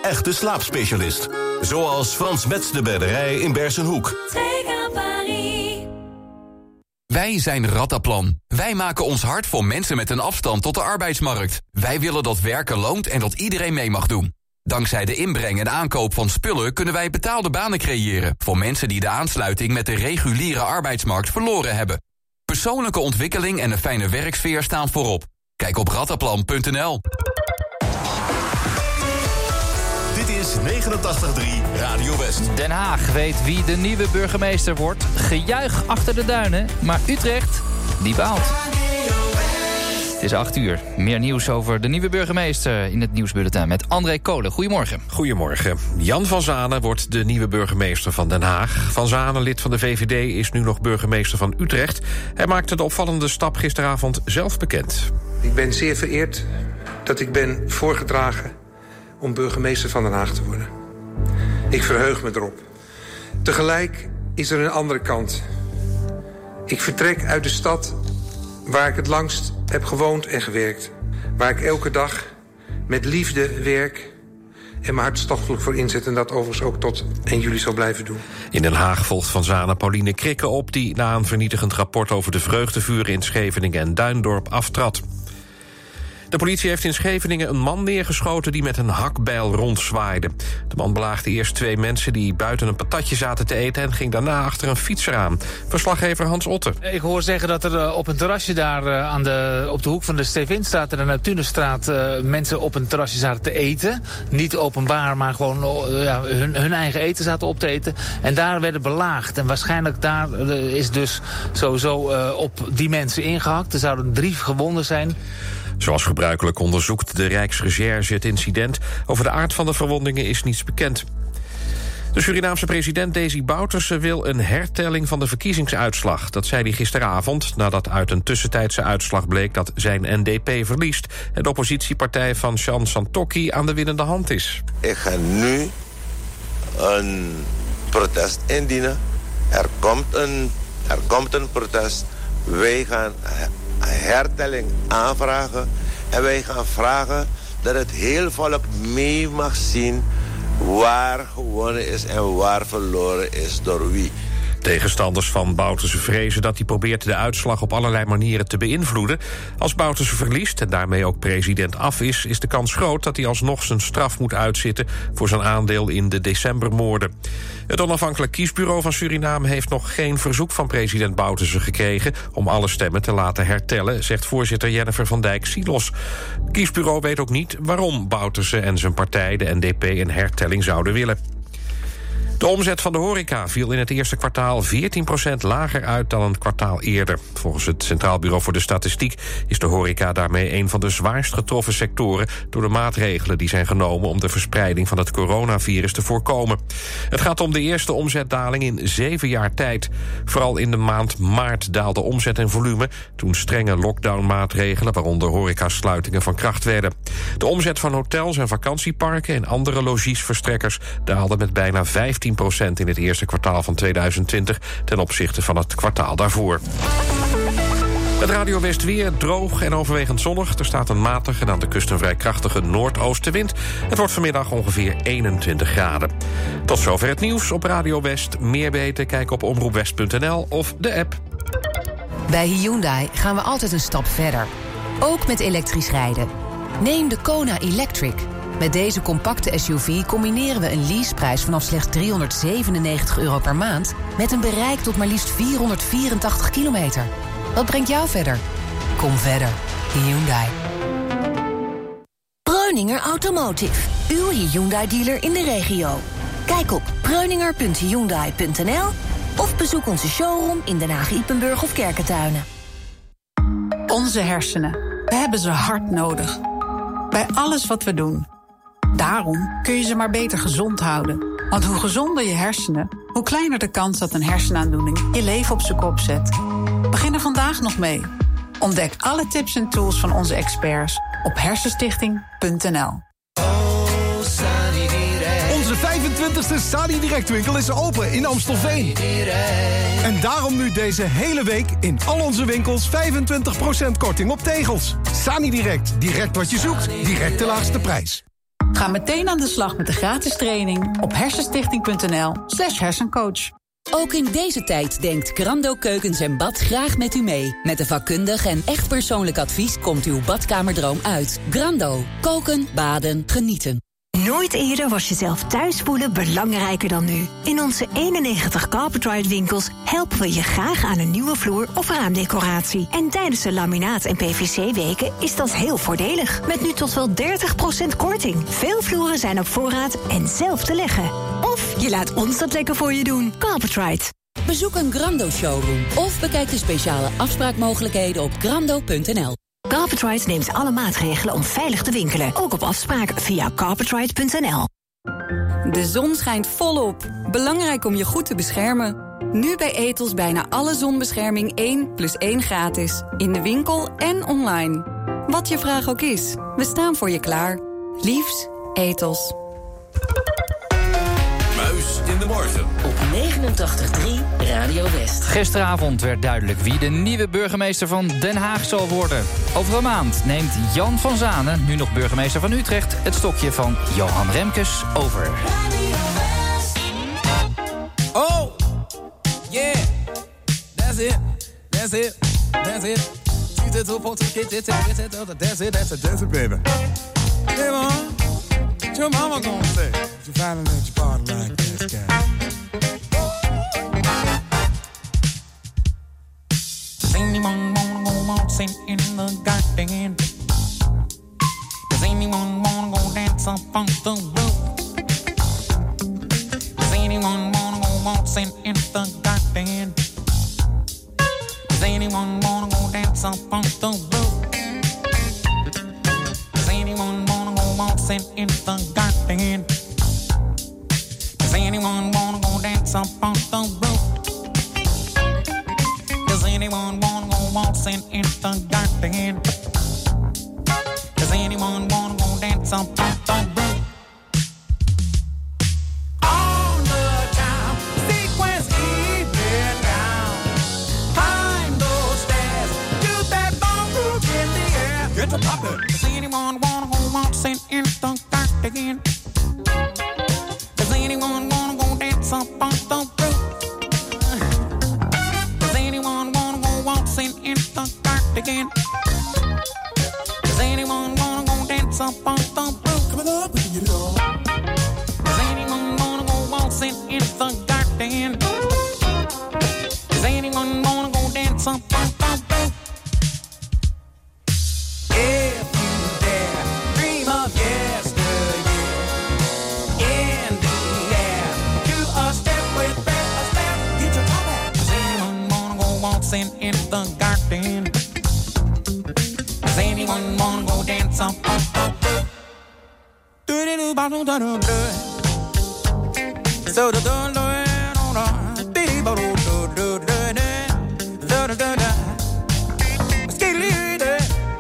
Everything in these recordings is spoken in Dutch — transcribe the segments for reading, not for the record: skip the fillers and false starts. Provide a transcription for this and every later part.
echte slaapspecialist. Zoals Frans Metz de Bedderij in Bersenhoek. Wij zijn Rataplan. Wij maken ons hard voor mensen met een afstand tot de arbeidsmarkt. Wij willen dat werken loont en dat iedereen mee mag doen. Dankzij de inbreng en aankoop van spullen kunnen wij betaalde banen creëren voor mensen die de aansluiting met de reguliere arbeidsmarkt verloren hebben. Persoonlijke ontwikkeling en een fijne werksfeer staan voorop. Kijk op rataplan.nl. Dit is 89.3 Radio West. Den Haag weet wie de nieuwe burgemeester wordt. Gejuich achter de duinen, maar Utrecht, die baalt. Het is 8 uur. Meer nieuws over de nieuwe burgemeester in het nieuwsbulletin met André Kolen. Goedemorgen. Goedemorgen. Jan van Zanen wordt de nieuwe burgemeester van Den Haag. Van Zanen, lid van de VVD, is nu nog burgemeester van Utrecht. Hij maakte de opvallende stap gisteravond zelf bekend. Ik ben zeer vereerd dat ik ben voorgedragen om burgemeester van Den Haag te worden. Ik verheug me erop. Tegelijk is er een andere kant. Ik vertrek uit de stad waar ik het langst heb gewoond en gewerkt. Waar ik elke dag met liefde werk en me hartstochtelijk voor inzet. En dat overigens ook tot 1 juli zal blijven doen. In Den Haag volgt Van Zanen Pauline Krikke op, die na een vernietigend rapport over de vreugdevuren in Scheveningen en Duindorp aftrad. De politie heeft in Scheveningen een man neergeschoten die met een hakbijl rondzwaaide. De man belaagde eerst 2 mensen die buiten een patatje zaten te eten en ging daarna achter een fietser aan. Verslaggever Hans Otte. Ik hoor zeggen dat er op een terrasje daar op de hoek van de Stevinstraat en de Neptunusstraat mensen op een terrasje zaten te eten. Niet openbaar, maar gewoon hun eigen eten zaten op te eten. En daar werden belaagd. En waarschijnlijk daar is dus sowieso op die mensen ingehakt. Er zouden 3 gewonden zijn. Zoals gebruikelijk onderzoekt de Rijksrecherche het incident. Over de aard van de verwondingen is niets bekend. De Surinaamse president Desi Bouterse wil een hertelling van de verkiezingsuitslag. Dat zei hij gisteravond, nadat uit een tussentijdse uitslag bleek dat zijn NDP verliest en de oppositiepartij van Shan Santokki aan de winnende hand is. Ik ga nu een protest indienen. Er komt een protest. Wij gaan hertelling aanvragen. En wij gaan vragen dat het heel volk mee mag zien waar gewonnen is en waar verloren is door wie. Tegenstanders van Bouterse vrezen dat hij probeert de uitslag op allerlei manieren te beïnvloeden. Als Bouterse verliest en daarmee ook president af is de kans groot dat hij alsnog zijn straf moet uitzitten voor zijn aandeel in de decembermoorden. Het onafhankelijk kiesbureau van Suriname heeft nog geen verzoek van president Bouterse gekregen om alle stemmen te laten hertellen, zegt voorzitter Jennifer van Dijk-Silos. Het kiesbureau weet ook niet waarom Bouterse en zijn partij, de NDP, een hertelling zouden willen. De omzet van de horeca viel in het eerste kwartaal 14% lager uit dan een kwartaal eerder. Volgens het Centraal Bureau voor de Statistiek is de horeca daarmee een van de zwaarst getroffen sectoren door de maatregelen die zijn genomen om de verspreiding van het coronavirus te voorkomen. Het gaat om de eerste omzetdaling in 7 jaar tijd. Vooral in de maand maart daalde omzet en volume toen strenge lockdownmaatregelen, waaronder horecasluitingen, van kracht werden. De omzet van hotels en vakantieparken en andere logiesverstrekkers daalde met bijna 15% in het eerste kwartaal van 2020 ten opzichte van het kwartaal daarvoor. Het Radio West weer droog en overwegend zonnig. Er staat een matige en aan de kust een vrij krachtige noordoostenwind. Het wordt vanmiddag ongeveer 21 graden. Tot zover het nieuws op Radio West. Meer weten, kijk op omroepwest.nl of de app. Bij Hyundai gaan we altijd een stap verder. Ook met elektrisch rijden. Neem de Kona Electric. Met deze compacte SUV combineren we een leaseprijs vanaf slechts €397 per maand met een bereik tot maar liefst 484 kilometer. Wat brengt jou verder? Kom verder. Hyundai. Breuninger Automotive. Uw Hyundai-dealer in de regio. Kijk op breuninger.hyundai.nl of bezoek onze showroom in Den Haag, Ypenburg of Kerkentuinen. Onze hersenen. We hebben ze hard nodig. Bij alles wat we doen. Daarom kun je ze maar beter gezond houden. Want hoe gezonder je hersenen, hoe kleiner de kans dat een hersenaandoening je leven op zijn kop zet. Begin er vandaag nog mee. Ontdek alle tips en tools van onze experts op hersenstichting.nl. Onze 25e Sani Direct winkel is open in Amstelveen. En daarom nu deze hele week in al onze winkels 25% korting op tegels. Sani Direct, direct wat je zoekt, direct de laagste prijs. Ga meteen aan de slag met de gratis training op hersenstichting.nl/hersencoach. Ook in deze tijd denkt Grando Keukens en Bad graag met u mee. Met een vakkundig en echt persoonlijk advies komt uw badkamerdroom uit. Grando. Koken, baden, genieten. Nooit eerder was jezelf thuis voelen belangrijker dan nu. In onze 91 Carpetride winkels helpen we je graag aan een nieuwe vloer of raamdecoratie. En tijdens de laminaat- en PVC-weken is dat heel voordelig. Met nu tot wel 30% korting. Veel vloeren zijn op voorraad en zelf te leggen. Of je laat ons dat lekker voor je doen. Carpetride. Bezoek een Grando showroom of bekijk de speciale afspraakmogelijkheden op grando.nl. Carpetride neemt alle maatregelen om veilig te winkelen. Ook op afspraak via carpetride.nl. De zon schijnt volop. Belangrijk om je goed te beschermen. Nu bij Ethos bijna alle zonbescherming 1+1 gratis. In de winkel en online. Wat je vraag ook is, we staan voor je klaar. Liefs, Ethos. Muis in de morgen. Op 89.3 Radio West. Gisteravond werd duidelijk wie de nieuwe burgemeester van Den Haag zal worden. Over een maand neemt Jan van Zanen, nu nog burgemeester van Utrecht, het stokje van Johan Remkes over. Oh, yeah, that's it, that's it, that's it. That's it, baby. Hey, man, what your mama gonna say? You finally let your body like this guy. Does anyone wanna go waltzing in the garden? Does anyone wanna go dance up on the roof? Does anyone wanna go waltzing in the garden? Does anyone wanna go dance up on the roof? Does anyone wanna go waltzing in the garden? Does anyone wanna go dance up on the roof? Does anyone wanna go waltzing in the garden? Does anyone wanna go dance up on the roof? On the time, sequence even down. Climb those stairs, do that ballroom in the air. Get to poppin'. Does anyone wanna go waltzing in the garden? Does anyone wanna go dance up on the roof? Does anyone wanna go waltzing in the garden? Does anyone wanna go dance up on the roof? Coming up, we can get it on. Does anyone wanna go waltzing in the garden? Does anyone wanna go dance up on the roof? If you dare, dream of yesteryear. In the air, do a step with Fred Astaire. Get your top hat. Does anyone wanna go waltzing in the garden? Does anyone wanna go dance up on the roof? Do-do-do-ba-do-da-do-do. So-do-do-do-do-do. Be-do-do-do-do-do-do. Do-do-do-do. Skidly-dee.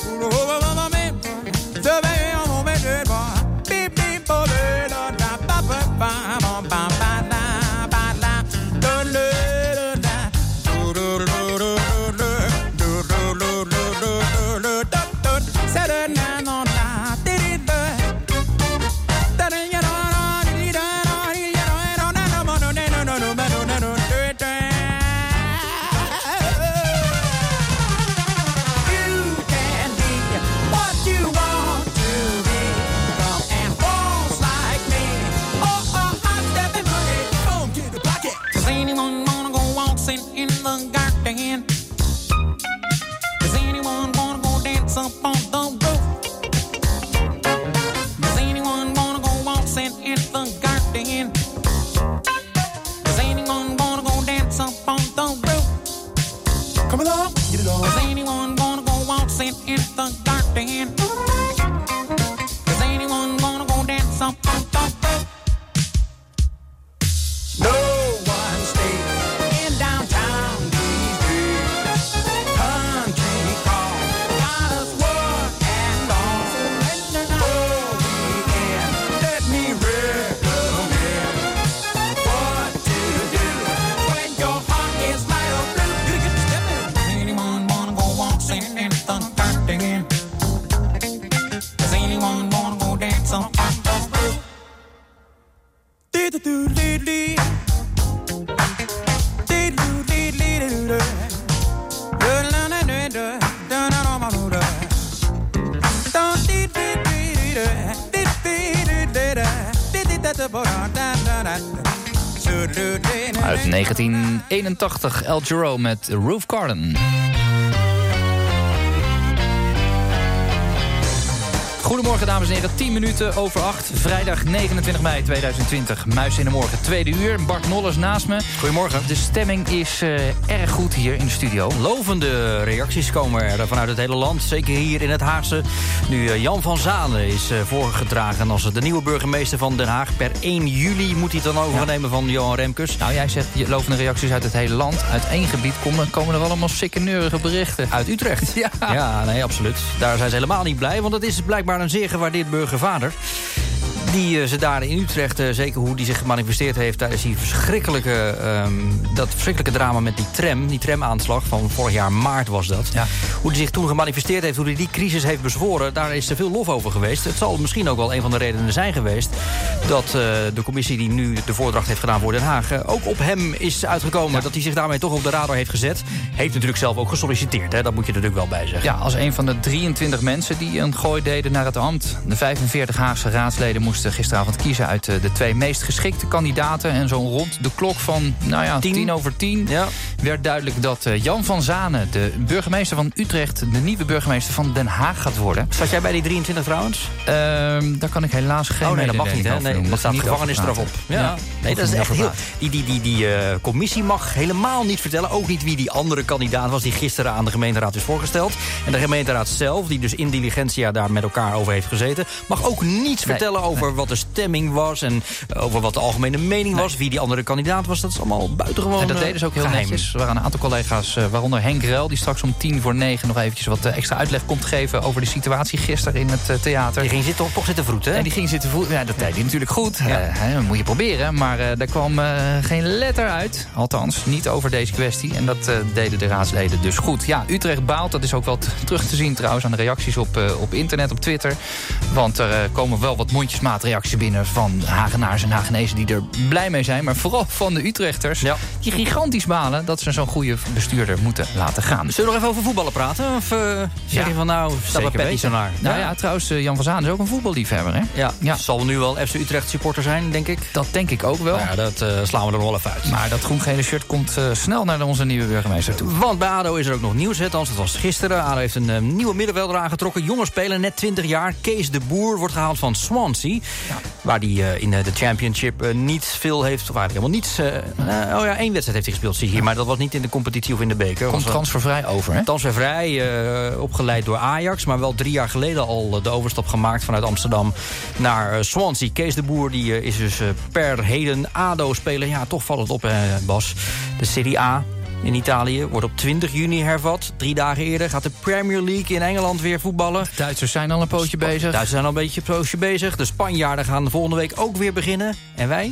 Does anyone wanna go dance up on the roof? Does anyone wanna go waltzing in the garden? Does anyone wanna go dance up on the roof? Coming up, get it on. Does anyone wanna go waltzing in the garden? Does anyone wanna go dance up on the roof? No one stays in downtown these days. Country call got us one and all. For weekend, let me recommend Uit 1981, El Giro met Roof Garden. Goedemorgen dames en heren, 10 minuten over 8. Vrijdag 29 mei 2020. Muis in de morgen, tweede uur. Bart Nollers naast me. Goedemorgen. De stemming is erg goed hier in de studio. Lovende reacties komen er vanuit het hele land. Zeker hier in het Haagse. Nu Jan van Zanen is voorgedragen als de nieuwe burgemeester van Den Haag. Per 1 juli moet hij het dan overnemen van Johan Remkes. Nou, jij zegt lovende reacties uit het hele land. Uit één gebied komen er allemaal sikkeneurige berichten. Uit Utrecht? Ja, nee, absoluut. Daar zijn ze helemaal niet blij, want het is blijkbaar een zeer gewaardeerd burgervader. Die ze daar in Utrecht, zeker hoe die zich gemanifesteerd heeft tijdens die dat verschrikkelijke drama met die tramaanslag van vorig jaar maart was dat. Ja. Hoe die zich toen gemanifesteerd heeft, hoe hij die crisis heeft bezworen, daar is er veel lof over geweest. Het zal misschien ook wel een van de redenen zijn geweest dat de commissie die nu de voordracht heeft gedaan voor Den Haag ook op hem is uitgekomen. Ja. Dat hij zich daarmee toch op de radar heeft gezet. Heeft natuurlijk zelf ook gesolliciteerd, hè? Dat moet je er natuurlijk wel bij zeggen. Ja, als een van de 23 mensen die een gooi deden naar het ambt. De 45 Haagse raadsleden moesten gisteravond kiezen uit de 2 meest geschikte kandidaten. En zo rond de klok van 10:10 werd duidelijk dat Jan van Zanen, de burgemeester van Utrecht, de nieuwe burgemeester van Den Haag gaat worden. Zat jij bij die 23 trouwens? Daar kan ik helaas geen dat mag niet, hè? Nee, dat staat gevangenisstraf op. Ja. Nee, dat is echt heel... Die commissie mag helemaal niet vertellen, ook niet wie die andere kandidaat was die gisteren aan de gemeenteraad is voorgesteld. En de gemeenteraad zelf, die dus in diligentia daar met elkaar over heeft gezeten, mag ook niets vertellen over wat de stemming was en over wat de algemene mening was, wie die andere kandidaat was. Dat is allemaal buitengewoon en dat deden ze ook heel geheim. Netjes. Er waren een aantal collega's, waaronder Henk Ruil, die straks om 9:10 nog eventjes wat extra uitleg komt geven over de situatie gisteren in het theater. Die ging toch zitten vroeten, hè? En die ging zitten vroeten. Ja, dat deed hij natuurlijk goed. Dat moet je proberen. Maar daar kwam geen letter uit. Althans, niet over deze kwestie. En dat deden de raadsleden dus goed. Ja, Utrecht baalt. Dat is ook wel terug te zien trouwens aan de reacties op internet, op Twitter. Want er komen wel wat mondjesmaatreacties binnen van Hagenaars en Hagenezen die er blij mee zijn. Maar vooral van de Utrechters. Ja. Die gigantisch balen dat ze zo'n goede bestuurder moeten laten gaan. Zullen we nog even over voetballen praten? Of zeg je van staat mijn pet niet zo naar? Nou ja, trouwens, Jan van Zanen is ook een voetballiefhebber, hè? Ja. Zal nu wel FC Utrecht supporter zijn, denk ik. Dat denk ik ook wel. Ja, dat slaan we er nog wel even uit. Maar dat groen-gele shirt komt snel naar onze nieuwe burgemeester toe. Want bij ADO is er ook nog nieuws. Althans, dat was gisteren. ADO heeft een nieuwe middenvelder aangetrokken. Jonge speler, net 20 jaar. Kees de Boer wordt gehaald van Swansea. Ja. Waar hij in de Championship niet veel heeft. Of eigenlijk helemaal niets. 1 wedstrijd heeft hij gespeeld, zie je hier. Maar dat was niet in de competitie of in de beker. Komt transfervrij over, hè? Transfervrij, opgeleid door Ajax. Maar wel 3 jaar geleden al de overstap gemaakt vanuit Amsterdam naar Swansea. Kees de Boer die is dus per heden ADO-speler. Ja, toch valt het op, Bas. De Serie A in Italië wordt op 20 juni hervat. 3 dagen eerder gaat de Premier League in Engeland weer voetballen. De Duitsers zijn al een pootje bezig. De Duitsers zijn al een beetje een poosje bezig. De Spanjaarden gaan de volgende week ook weer beginnen. En wij?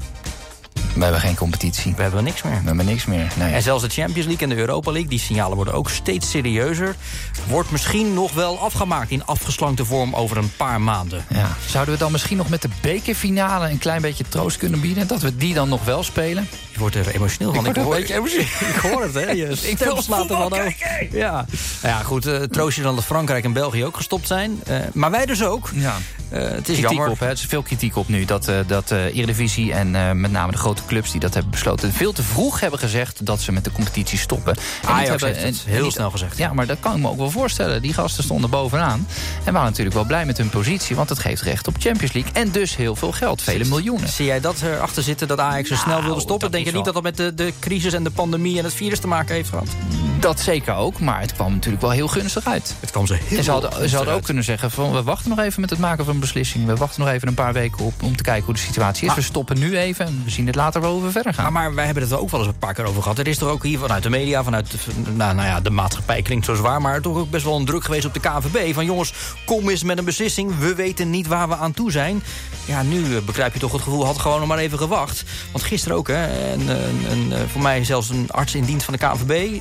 We hebben geen competitie. We hebben niks meer. We hebben niks meer, nee. En zelfs de Champions League en de Europa League, die signalen worden ook steeds serieuzer. Wordt misschien nog wel afgemaakt in afgeslankte vorm over een paar maanden. Ja. Zouden we dan misschien nog met de bekerfinale een klein beetje troost kunnen bieden? Dat we die dan nog wel spelen? Je wordt er emotioneel van. Ik hoor het, hè? Je stem slaat er van over. Ja. Ja, goed. Troost je dan dat Frankrijk en België ook gestopt zijn. Maar wij dus ook. Ja. Het is jammer. Er is veel kritiek op nu dat Eredivisie en met name de grote clubs die dat hebben besloten veel te vroeg hebben gezegd dat ze met de competitie stoppen. Ajax heeft het heel snel gezegd. Ja, maar dat kan ik me ook wel voorstellen. Die gasten stonden bovenaan en waren natuurlijk wel blij met hun positie, want het geeft recht op Champions League en dus heel veel geld, vele miljoenen. Zie jij dat erachter zitten dat Ajax zo snel wilde stoppen? Denk je niet dat dat met de crisis en de pandemie en het virus te maken heeft gehad? Dat zeker ook, maar het kwam natuurlijk wel heel gunstig uit. Het kwam ze hadden ook kunnen zeggen van we wachten nog even met het maken van een beslissing. We wachten nog even een paar weken op om te kijken hoe de situatie is. We stoppen nu even en we zien het later wel hoe we verder gaan. Maar wij hebben het er ook wel eens een paar keer over gehad. Er is er ook hier vanuit de media, vanuit de maatschappij klinkt zo zwaar, maar toch ook best wel een druk geweest op de KNVB. Van jongens, kom eens met een beslissing. We weten niet waar we aan toe zijn. Ja, nu begrijp je toch het gevoel, had gewoon nog maar even gewacht. Want gisteren ook, hè, voor mij zelfs een arts in dienst van de KNVB, die zegt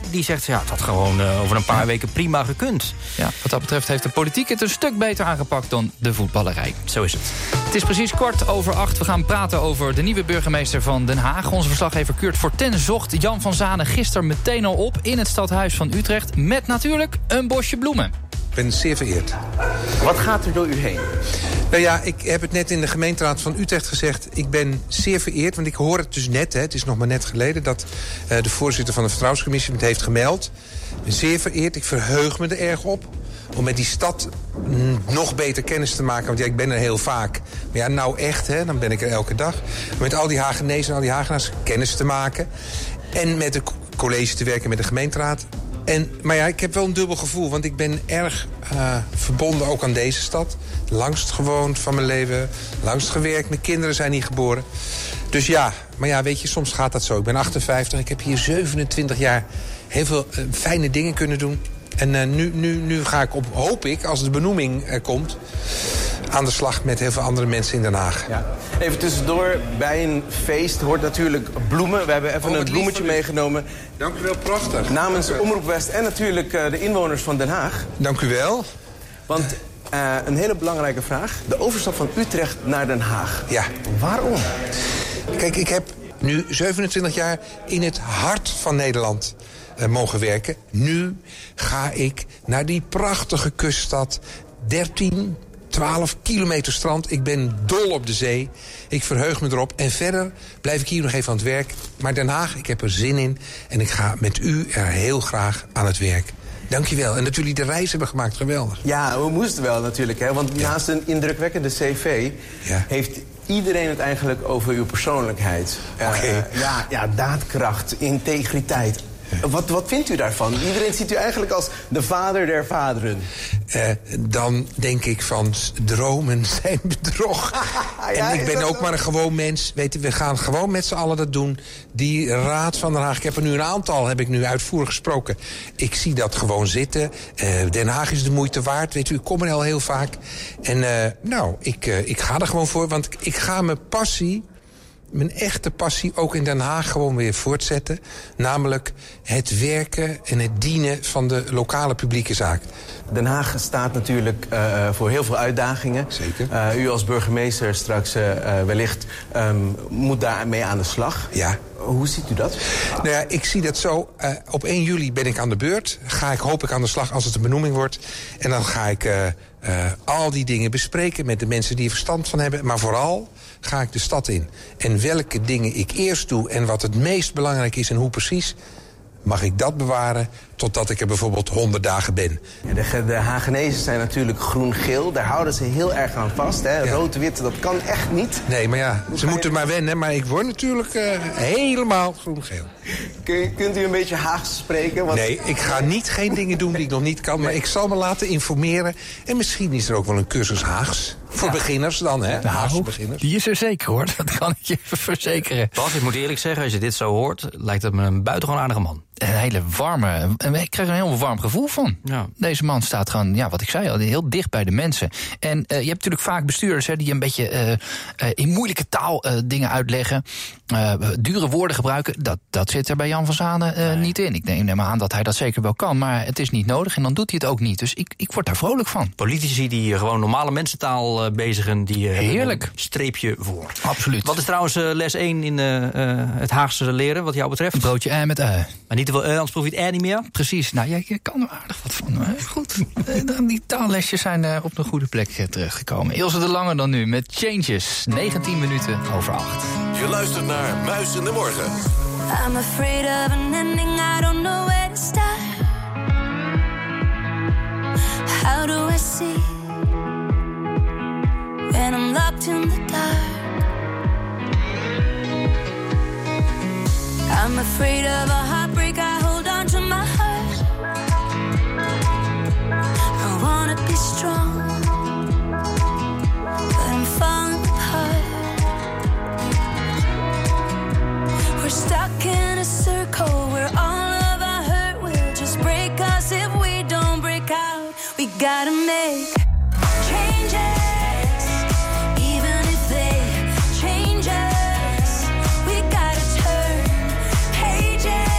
Ja, het had gewoon over een paar weken prima gekund. Ja, wat dat betreft heeft de politiek het een stuk beter aangepakt dan de voetballerij. Zo is het. Het is precies 7:15. We gaan praten over de nieuwe burgemeester van Den Haag. Onze verslaggever Kurt Forten zocht Jan van Zanen gisteren meteen al op in het stadhuis van Utrecht. Met natuurlijk een bosje bloemen. Ik ben zeer vereerd. Wat gaat er door u heen? Nou ja, ik heb het net in de gemeenteraad van Utrecht gezegd. Ik ben zeer vereerd, want ik hoor het dus net. Het is nog maar net geleden dat de voorzitter van de Vertrouwenscommissie het heeft gemeld. Ik ben zeer vereerd. Ik verheug me er erg op. Om met die stad nog beter kennis te maken. Want ja, ik ben er heel vaak. Maar ja, nou echt, dan ben ik er elke dag. Met al die Hagenezen en al die Hagenaars kennis te maken. En met het college te werken, met de gemeenteraad. Maar ja, ik heb wel een dubbel gevoel. Want ik ben erg verbonden ook aan deze stad. Langst gewoond van mijn leven. Langst gewerkt. Mijn kinderen zijn hier geboren. Dus ja, maar ja, weet je, soms gaat dat zo. Ik ben 58. Ik heb hier 27 jaar heel veel fijne dingen kunnen doen. En nu ga ik hoop ik, als de benoeming komt, aan de slag met heel veel andere mensen in Den Haag. Ja. Even tussendoor, bij een feest hoort natuurlijk bloemen. We hebben even een bloemetje meegenomen. Dank u wel, prachtig. Namens Omroep West en natuurlijk de inwoners van Den Haag. Dank u wel. Want een hele belangrijke vraag. De overstap van Utrecht naar Den Haag. Ja. Waarom? Kijk, ik heb nu 27 jaar in het hart van Nederland mogen werken. Nu ga ik naar die prachtige kuststad. 12 kilometer strand. Ik ben dol op de zee. Ik verheug me erop. En verder blijf ik hier nog even aan het werk. Maar Den Haag, ik heb er zin in. En ik ga met u er heel graag aan het werk. Dankjewel. En dat jullie de reis hebben gemaakt, geweldig. Ja, we moesten wel natuurlijk. Hè? Want naast een indrukwekkende cv heeft iedereen het eigenlijk over uw persoonlijkheid. Ja, daadkracht, integriteit. Wat vindt u daarvan? Iedereen ziet u eigenlijk als de vader der vaderen. Dan denk ik van dromen zijn bedrog. En ik ben ook maar een gewoon mens. Weet je, we gaan gewoon met z'n allen dat doen. Die Raad van Den Haag, ik heb er nu een aantal, heb ik nu uitvoerig gesproken. Ik zie dat gewoon zitten. Den Haag is de moeite waard. Weet u, ik kom er al heel vaak. En ik ga er gewoon voor. Want ik ga mijn echte passie ook in Den Haag gewoon weer voortzetten. Namelijk het werken en het dienen van de lokale publieke zaak. Den Haag staat natuurlijk voor heel veel uitdagingen. Zeker. U als burgemeester straks wellicht moet daarmee aan de slag. Ja. Hoe ziet u dat? Nou ja, ik zie dat zo. Op 1 juli ben ik aan de beurt. Hoop ik aan de slag als het een benoeming wordt. En dan ga ik al die dingen bespreken met de mensen die er verstand van hebben. Maar vooral ga ik de stad in. En welke dingen ik eerst doe en wat het meest belangrijk is en hoe precies, mag ik dat bewaren totdat ik er bijvoorbeeld 100 dagen ben. Ja, de Hagenezen zijn natuurlijk groen-geel. Daar houden ze heel erg aan vast. Hè? Ja. Rood-wit, dat kan echt niet. Nee, maar ja, ze moeten maar wennen. Maar ik word natuurlijk helemaal groen-geel. Kunt u een beetje Haags spreken? Want... Nee, ik ga geen dingen doen die ik nog niet kan. Maar ik zal me laten informeren. En misschien is er ook wel een cursus Haags. Voor beginners dan, hè? Haagse beginners. Die is er zeker, hoor. Dat kan ik je verzekeren. Bas, ik moet eerlijk zeggen, als je dit zo hoort, lijkt het me een buitengewoon aardige man. Een hele warme... Ik krijg er een heel warm gevoel van. Ja. Deze man staat gewoon, ja, wat ik zei al, heel dicht bij de mensen. En je hebt natuurlijk vaak bestuurders die een beetje in moeilijke taal dingen uitleggen. Dure woorden gebruiken. Dat zit er bij Jan van Zanen niet in. Ik neem maar aan dat hij dat zeker wel kan. Maar het is niet nodig en dan doet hij het ook niet. Dus ik word daar vrolijk van. Politici die gewoon normale mensentaal bezigen, die heerlijk. Een streepje voor. Absoluut. Wat is trouwens les 1 in het Haagse leren, wat jou betreft? Een broodje met Maar niet te veel anders proef je het niet meer? Precies. Nou, je kan er aardig wat van. Goed. Die taallesjes zijn op de goede plek terechtgekomen. Ilse de Lange dan nu met Changes. 19 minuten over 8. Je luistert naar Muis in de Morgen. I'm afraid of an ending, I don't know where to start. How do I see when I'm locked in the dark? I'm afraid of a heartbreak, I hold on to my heart. I wanna be strong, but I'm falling apart. We're stuck in a circle where all of our hurt will just break us if we don't break out. We gotta make changes, even if they change us. We gotta turn pages.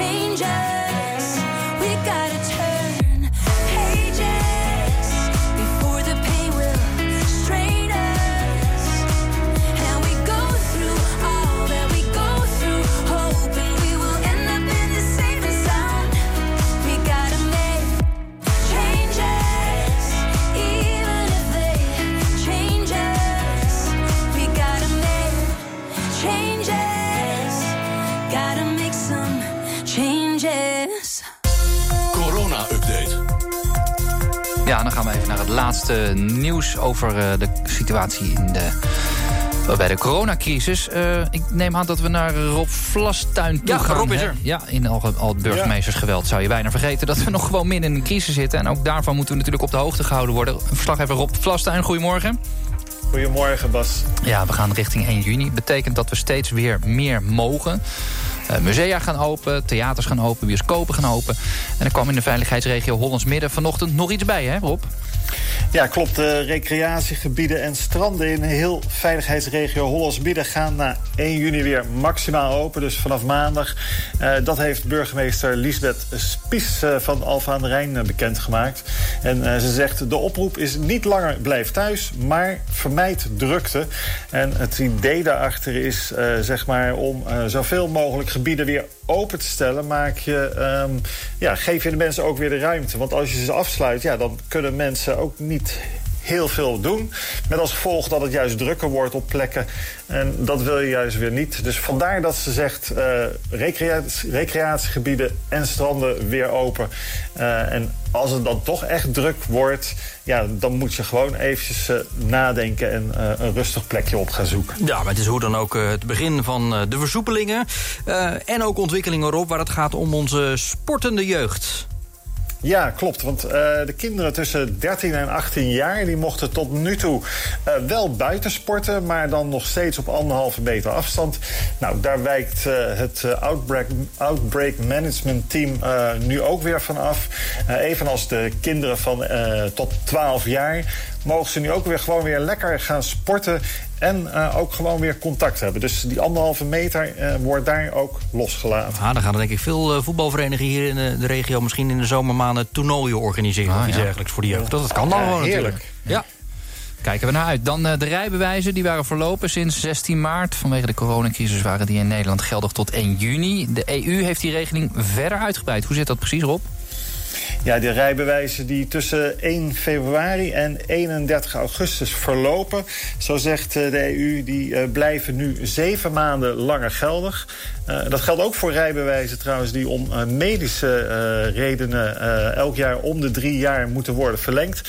changes. We gotta turn pages before the pain will strain us. And we go through all that we go through, hoping we will end up in the safe and sound. We gotta make changes, even if they change us. We gotta make changes, gotta make some changes. Corona-update. Ja, dan gaan we even naar het laatste nieuws over de situatie bij de coronacrisis. Ik neem aan dat we naar Rob Vlastuin toe gaan. Rob is er. Ja, in al het burgemeestersgeweld zou je bijna vergeten dat we nog gewoon midden in een crisis zitten. En ook daarvan moeten we natuurlijk op de hoogte gehouden worden. Verslaggever Rob Vlastuin, goedemorgen. Goedemorgen, Bas. Ja, we gaan richting 1 juni. Betekent dat we steeds weer meer mogen. Musea gaan open, theaters gaan open, bioscopen gaan open. En er kwam in de veiligheidsregio Hollands Midden vanochtend nog iets bij, hè Rob? Ja, klopt. De recreatiegebieden en stranden in heel veiligheidsregio Hollands Midden gaan na 1 juni weer maximaal open. Dus vanaf maandag. Dat heeft burgemeester Liesbeth Spies van Alphen aan de Rijn bekendgemaakt. En ze zegt, de oproep is niet langer blijf thuis, maar vermijd drukte. En het idee daarachter is, zeg maar, om zoveel mogelijk gebieden weer open te stellen, geef je de mensen ook weer de ruimte. Want als je ze afsluit, dan kunnen mensen ook niet heel veel doen. Met als gevolg dat het juist drukker wordt op plekken. En dat wil je juist weer niet. Dus vandaar dat ze zegt, recreatiegebieden en stranden weer open. En als het dan toch echt druk wordt, dan moet je gewoon eventjes nadenken en een rustig plekje op gaan zoeken. Ja, maar het is hoe dan ook het begin van de versoepelingen. En ook ontwikkelingen erop waar het gaat om onze sportende jeugd. Ja, klopt. Want de kinderen tussen 13 en 18 jaar... die mochten tot nu toe wel buiten sporten, maar dan nog steeds op 1,5 meter afstand. Nou, daar wijkt het Outbreak Management Team nu ook weer van af. Evenals de kinderen van tot 12 jaar... mogen ze nu ook weer gewoon weer lekker gaan sporten en ook gewoon weer contact hebben. Dus die 1,5 meter wordt daar ook losgelaten. Dan gaan er denk ik veel voetbalverenigingen hier in de regio misschien in de zomermaanden toernooien organiseren of iets dergelijks voor de jeugd. Dat kan dan gewoon natuurlijk. Ja. Kijken we naar uit. Dan de rijbewijzen, die waren verlopen sinds 16 maart. Vanwege de coronacrisis waren die in Nederland geldig tot 1 juni. De EU heeft die regeling verder uitgebreid. Hoe zit dat precies, Rob? Ja, de rijbewijzen die tussen 1 februari en 31 augustus verlopen, zo zegt de EU, die blijven nu 7 maanden langer geldig. Dat geldt ook voor rijbewijzen trouwens die om medische redenen elk jaar om de 3 jaar moeten worden verlengd.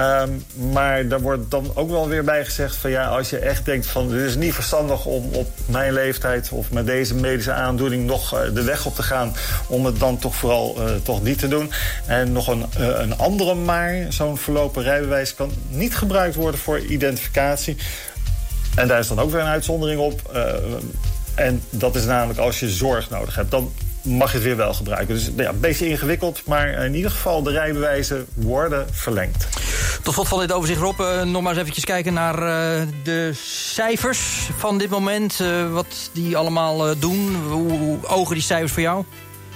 Maar daar wordt dan ook wel weer bij gezegd van als je echt denkt van dit is niet verstandig om op mijn leeftijd of met deze medische aandoening nog de weg op te gaan, om het dan toch vooral toch niet te doen. En nog een andere maar, zo'n verlopen rijbewijs kan niet gebruikt worden voor identificatie. En daar is dan ook weer een uitzondering op. En dat is namelijk als je zorg nodig hebt. Dan mag je het weer wel gebruiken. Dus een beetje ingewikkeld, maar in ieder geval de rijbewijzen worden verlengd. Tot slot van dit overzicht, Rob, nog maar eens eventjes kijken naar de cijfers van dit moment. Wat die allemaal doen. Hoe ogen die cijfers voor jou?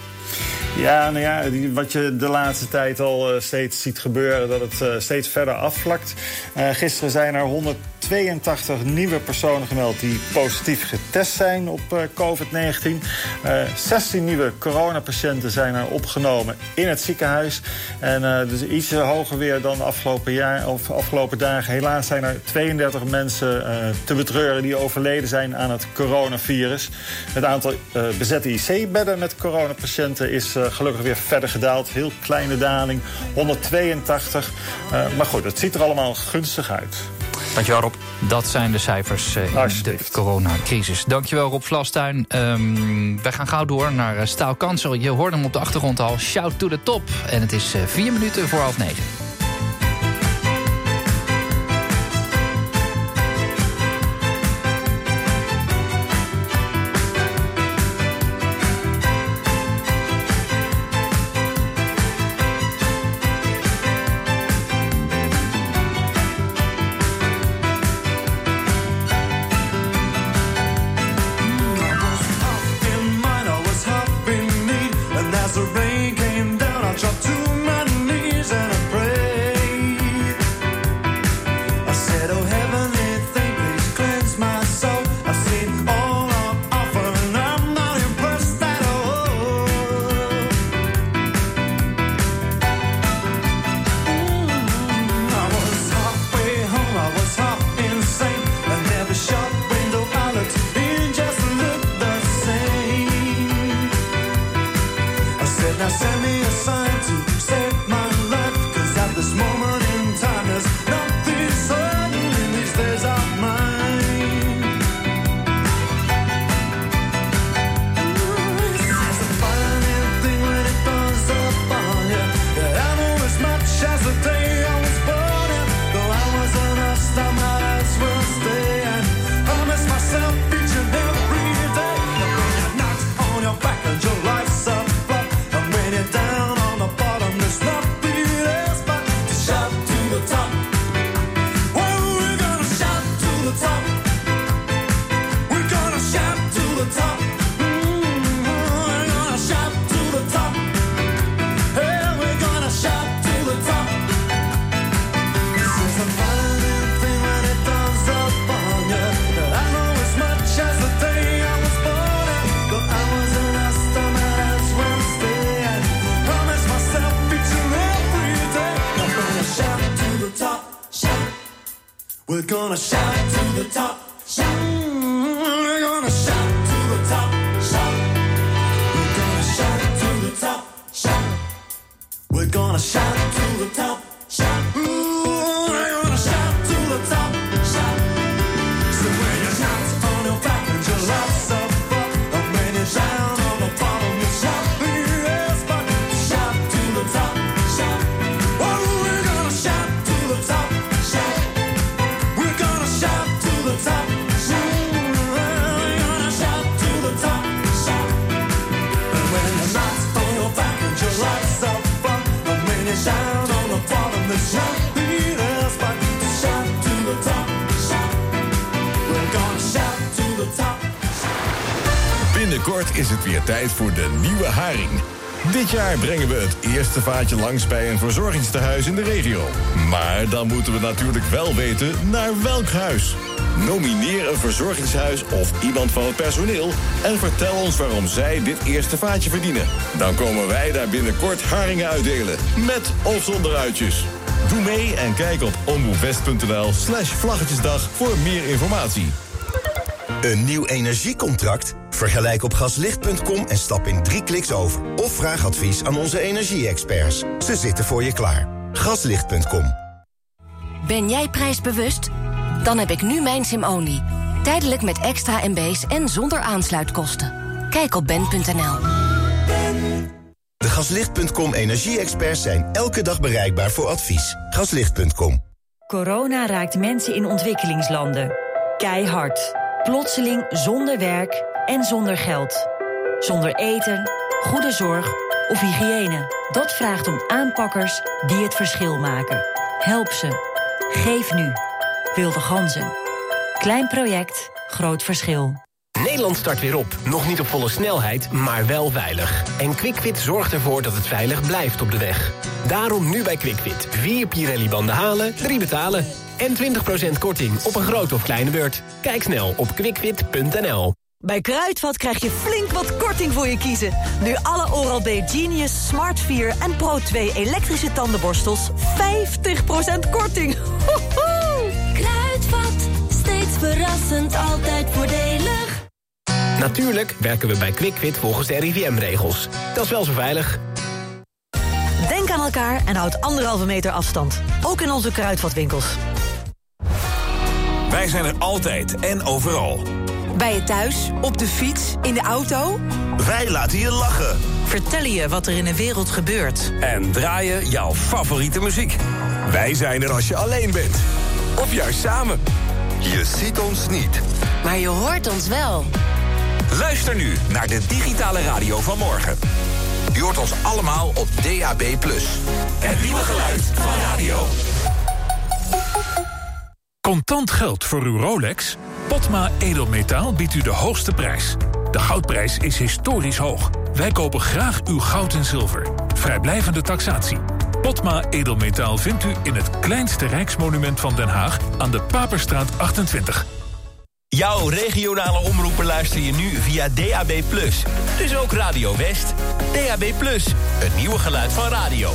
Ja, wat je de laatste tijd al steeds ziet gebeuren, dat het steeds verder afvlakt. Gisteren zijn er 182 nieuwe personen gemeld die positief getest zijn op COVID-19. 16 nieuwe coronapatiënten zijn er opgenomen in het ziekenhuis. En dus iets hoger weer dan afgelopen dagen. Helaas zijn er 32 mensen te betreuren die overleden zijn aan het coronavirus. Het aantal bezette IC-bedden met coronapatiënten is gelukkig weer verder gedaald. Heel kleine daling, 182. Maar goed, het ziet er allemaal gunstig uit. Dankjewel, Rob. Dat zijn de cijfers in de coronacrisis. Dankjewel, Rob Vlastuin. Wij gaan gauw door naar Staal Kansel. Je hoorde hem op de achtergrond al. Shout to the top. En het is 4 minuten voor 8:30. as the rain came down, I dropped to my knees and I prayed. I said, oh heavenly thing, please cleanse my soul. I've seen all on offer and I'm not impressed at all. I was halfway home, I was half insane, and every shop window I looked in just looked the same. I said, now send me a sign to save my life, 'cause at this moment in time there's nothing certain in these days of mine. It's a funny thing when it burns up on you, that I know as much as the day I was born. Though I wasn't a star, my eyes will stay, and I miss myself each and every day. And when you're knocked on your back and your life's up, and when you're down on the bottom, there's nothing else but to shout to the top. Oh, we're gonna shout to the top. We're gonna shout to the top. We're gonna shout to the top. Hey, we're gonna shout to the top. This is a violent thing when it dawns upon you, that I know as much as the day I was born. Though I wasn't a star, my eyes will stay, and promise myself each and every day, I'm gonna shout to the top. Shout. We're gonna shout to the top. Shout. We're gonna shout to the top. Shout. We're gonna shout to the top. Shout. We're gonna shout to the top. Shout. Ooh, we're gonna shout to the top. Shout. So when you're knocked on your back and your life's up, and when you're down on the bottom, you shout the yes, but shout to the top. Shout. Oh, we're gonna shout to the top. Shout. We're gonna shout to the top. Shout. We're gonna shout to the top. Shout. And when you're knocked on your back and your life's up, and when you're down on the bottom, the shout the yes, but shout to the top. Shout. We're gonna shout to the top. Binnenkort is het weer tijd voor de nieuwe haring. Dit jaar brengen we het eerste vaatje langs bij een verzorgingstehuis in de regio. Maar dan moeten we natuurlijk wel weten naar welk huis. Nomineer een verzorgingshuis of iemand van het personeel en vertel ons waarom zij dit eerste vaatje verdienen. Dan komen wij daar binnenkort haringen uitdelen, met of zonder uitjes. Doe mee en kijk op omroepwest.nl/vlaggetjesdag voor meer informatie. Een nieuw energiecontract? Vergelijk op gaslicht.com en stap in 3 kliks over. Of vraag advies aan onze energie-experts. Ze zitten voor je klaar. Gaslicht.com. Ben jij prijsbewust? Dan heb ik nu mijn SimOnly. Tijdelijk met extra MB's en zonder aansluitkosten. Kijk op ben.nl. De Gaslicht.com energie-experts zijn elke dag bereikbaar voor advies. Gaslicht.com. Corona raakt mensen in ontwikkelingslanden. Keihard. Plotseling zonder werk en zonder geld. Zonder eten, goede zorg of hygiëne. Dat vraagt om aanpakkers die het verschil maken. Help ze. Geef nu. Wilde Ganzen. Klein project, groot verschil. Nederland start weer op. Nog niet op volle snelheid, maar wel veilig. En Quickfit zorgt ervoor dat het veilig blijft op de weg. Daarom nu bij Quickfit. 4 Pirelli-banden halen, 3 betalen. En 20% korting op een grote of kleine beurt. Kijk snel op quickfit.nl. Bij Kruidvat krijg je flink wat korting voor je kiezen. Nu alle Oral-B Genius, Smart 4 en Pro 2 elektrische tandenborstels 50% korting. Hoho! Kruidvat, steeds verrassend, altijd voordelig. Natuurlijk werken we bij Quickfit volgens de RIVM-regels. Dat is wel zo veilig. Denk aan elkaar en houd 1,5 meter afstand. Ook in onze Kruidvatwinkels. Wij zijn er altijd en overal. Bij je thuis, op de fiets, in de auto. Wij laten je lachen. Vertellen je wat er in de wereld gebeurt. En draaien jouw favoriete muziek. Wij zijn er als je alleen bent. Of juist samen. Je ziet ons niet. Maar je hoort ons wel. Luister nu naar de digitale radio van morgen. Je hoort ons allemaal op DAB+. Het nieuwe geluid van radio. Contant geld voor uw Rolex? Potma Edelmetaal biedt u de hoogste prijs. De goudprijs is historisch hoog. Wij kopen graag uw goud en zilver. Vrijblijvende taxatie. Potma Edelmetaal vindt u in het kleinste rijksmonument van Den Haag aan de Paperstraat 28. Jouw regionale omroepen luister je nu via DAB+. Dus ook Radio West. DAB+, het nieuwe geluid van radio.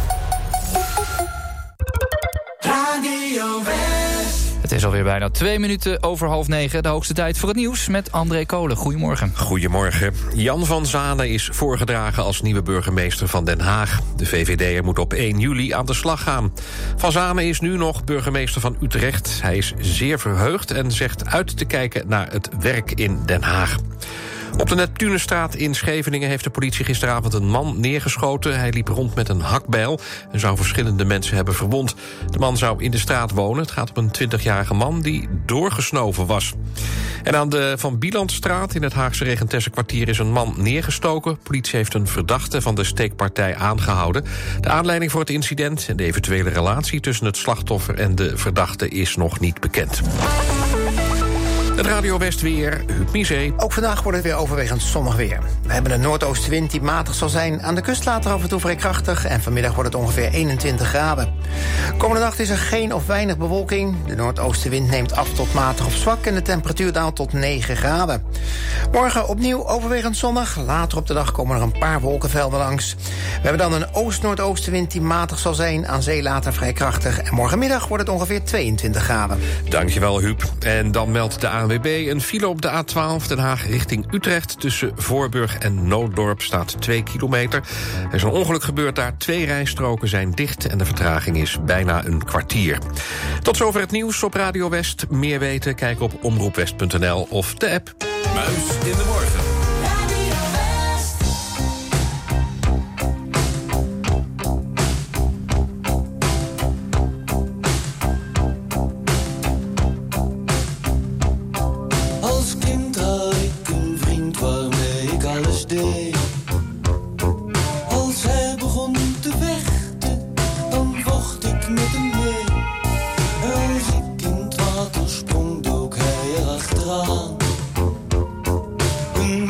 Radio West. Het is alweer bijna 2 minuten over 8:30. De hoogste tijd voor het nieuws met André Kolen. Goedemorgen. Goedemorgen. Jan van Zanen is voorgedragen als nieuwe burgemeester van Den Haag. De VVD'er moet op 1 juli aan de slag gaan. Van Zanen is nu nog burgemeester van Utrecht. Hij is zeer verheugd en zegt uit te kijken naar het werk in Den Haag. Op de Neptunusstraat in Scheveningen heeft de politie gisteravond een man neergeschoten. Hij liep rond met een hakbijl en zou verschillende mensen hebben verwond. De man zou in de straat wonen. Het gaat om een 20-jarige man die doorgesnoven was. En aan de Van Bielandstraat in het Haagse Regentessenkwartier is een man neergestoken. Politie heeft een verdachte van de steekpartij aangehouden. De aanleiding voor het incident en de eventuele relatie tussen het slachtoffer en de verdachte is nog niet bekend. Het Radio West weer, Huub Miezee. Ook vandaag wordt het weer overwegend zonnig weer. We hebben een noordoostenwind die matig zal zijn. Aan de kust later af en toe vrij krachtig. En vanmiddag wordt het ongeveer 21 graden. Komende nacht is er geen of weinig bewolking. De noordoostenwind neemt af tot matig of zwak. En de temperatuur daalt tot 9 graden. Morgen opnieuw overwegend zonnig. Later op de dag komen er een paar wolkenvelden langs. We hebben dan een oost-noordoostenwind die matig zal zijn. Aan zee later vrij krachtig. En morgenmiddag wordt het ongeveer 22 graden. Dankjewel, Huub. En dan meldt de ANWB een file op de A12 Den Haag richting Utrecht. Tussen Voorburg en Nooddorp staat 2 kilometer. Er is een ongeluk gebeurd daar. 2 rijstroken zijn dicht en de vertraging is bijna een kwartier. Tot zover het nieuws op Radio West. Meer weten, kijk op omroepwest.nl of de app. Muis in de morgen. Als kind had ik een vriend waarmee ik alles deed. Als hij begon te vechten, dan vocht ik met hem mee. Als ik in het water sprong, dook hij erachteraan. Een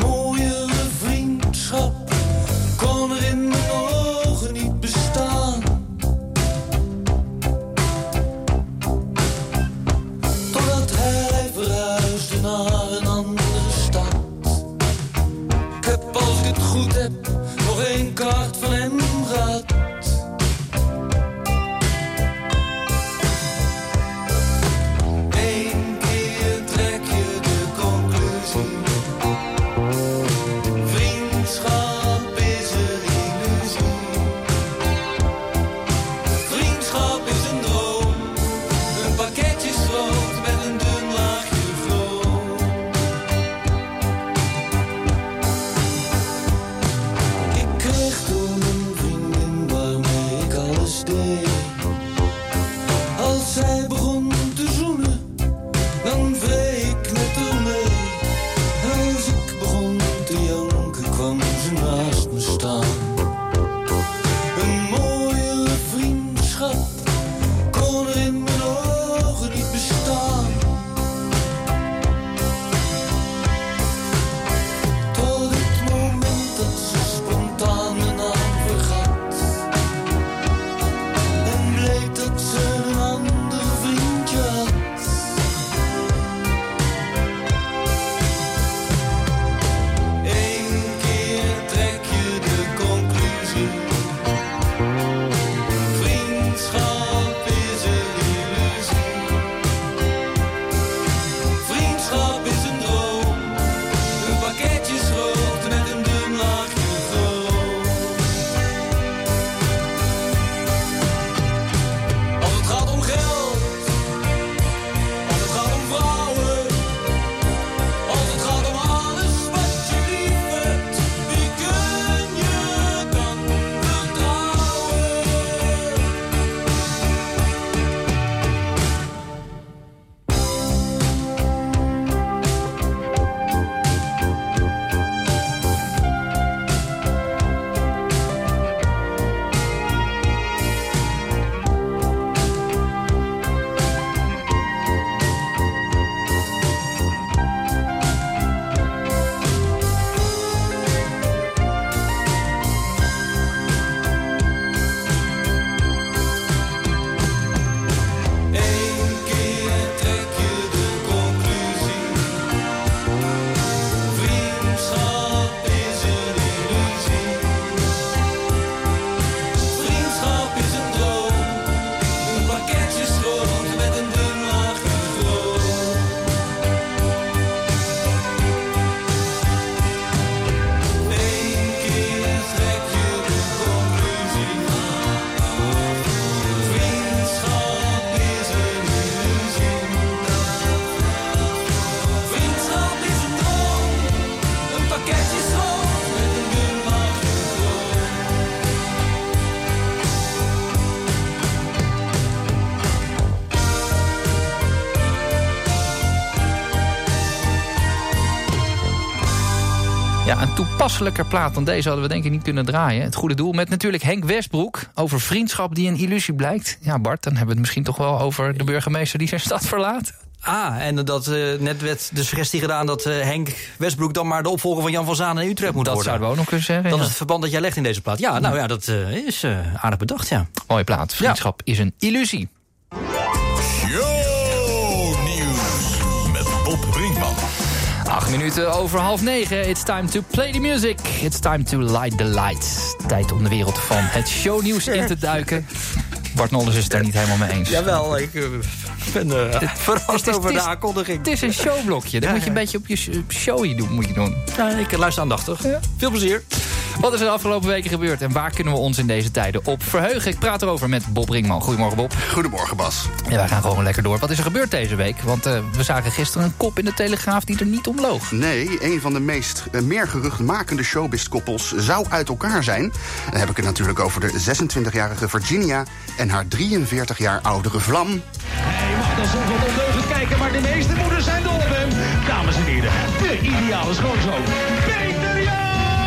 Ja, een toepasselijker plaat dan deze hadden we denk ik niet kunnen draaien. Het goede doel met natuurlijk Henk Westbroek over vriendschap die een illusie blijkt. Ja, Bart, dan hebben we het misschien toch wel over de burgemeester die zijn stad verlaat. En dat net werd de suggestie gedaan dat Henk Westbroek dan maar de opvolger van Jan van Zanen in Utrecht moet worden. Dat zouden we ook nog kunnen zeggen. Dat ja. is het verband dat jij legt in deze plaat. Ja, nou ja, dat is aardig bedacht, ja. Mooie plaat. Vriendschap is een illusie. Shownieuws met Bob Brinkman. 8 minuten over 8:30. It's time to play the music. It's time to light the lights. Tijd om de wereld van het shownieuws in te duiken. Bart Nolles is het daar niet helemaal mee eens. Jawel, ik ben verrast over de aankondiging. Het is een showblokje. Dan moet je een beetje op je showy doen. Moet je doen. Ja, ik luister aandachtig. Ja. Veel plezier. Wat is er de afgelopen weken gebeurd en waar kunnen we ons in deze tijden op verheugen? Ik praat erover met Bob Brinkman. Goedemorgen, Bob. Goedemorgen, Bas. Ja, wij gaan gewoon lekker door. Wat is er gebeurd deze week? Want we zagen gisteren een kop in de Telegraaf die er niet om loog. Nee, een van de meest meer geruchtmakende showbiz-koppels zou uit elkaar zijn. Dan heb ik het natuurlijk over de 26-jarige Virginia en haar 43 jaar oudere Vlam. Hij mag dan soms wat ondeugend kijken, maar de meeste moeders zijn dol op hem. Dames en heren, de ideale schoonzoon. Peter Jan!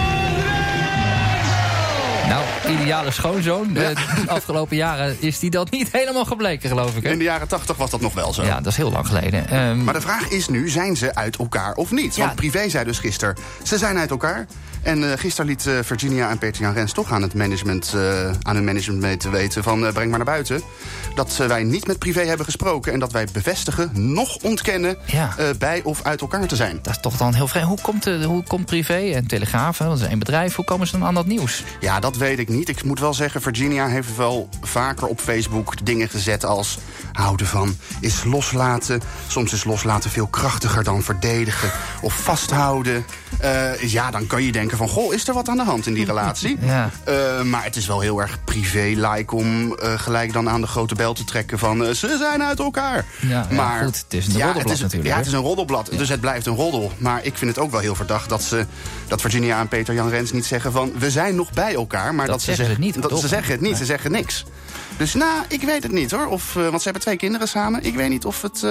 Nou, ideale schoonzoon. De afgelopen jaren is die dat niet helemaal gebleken, geloof ik. Hè? In de jaren 80 was dat nog wel zo. Ja, dat is heel lang geleden. Maar de vraag is nu, zijn ze uit elkaar of niet? Want Privé zei dus gisteren, ze zijn uit elkaar. En gisteren liet Virginia en Peter Jan Rens toch aan hun management mee te weten van breng maar naar buiten. Dat wij niet met Privé hebben gesproken en dat wij bevestigen, nog ontkennen bij of uit elkaar te zijn. Dat is toch dan heel vreemd. Hoe komt Privé en Telegraaf, dat is één bedrijf, hoe komen ze dan aan dat nieuws? Ja, dat weet ik niet. Ik moet wel zeggen, Virginia heeft wel vaker op Facebook dingen gezet als houden van, is loslaten. Soms is loslaten veel krachtiger dan verdedigen of vasthouden. Ja, dan kan je denken van, goh, is er wat aan de hand in die relatie? Ja. Maar het is wel heel erg privé-like om gelijk dan aan de grote bel te trekken van, ze zijn uit elkaar. Ja, maar goed, het is een roddelblad natuurlijk. Ja, het is een roddelblad, dus het blijft een roddel. Maar ik vind het ook wel heel verdacht dat Virginia en Peter Jan Rens niet zeggen van, we zijn nog bij elkaar. Maar ze zeggen het niet. Ze zeggen het niet, nee. Ze zeggen niks. Dus ik weet het niet hoor. Want ze hebben 2 kinderen samen. Ik weet niet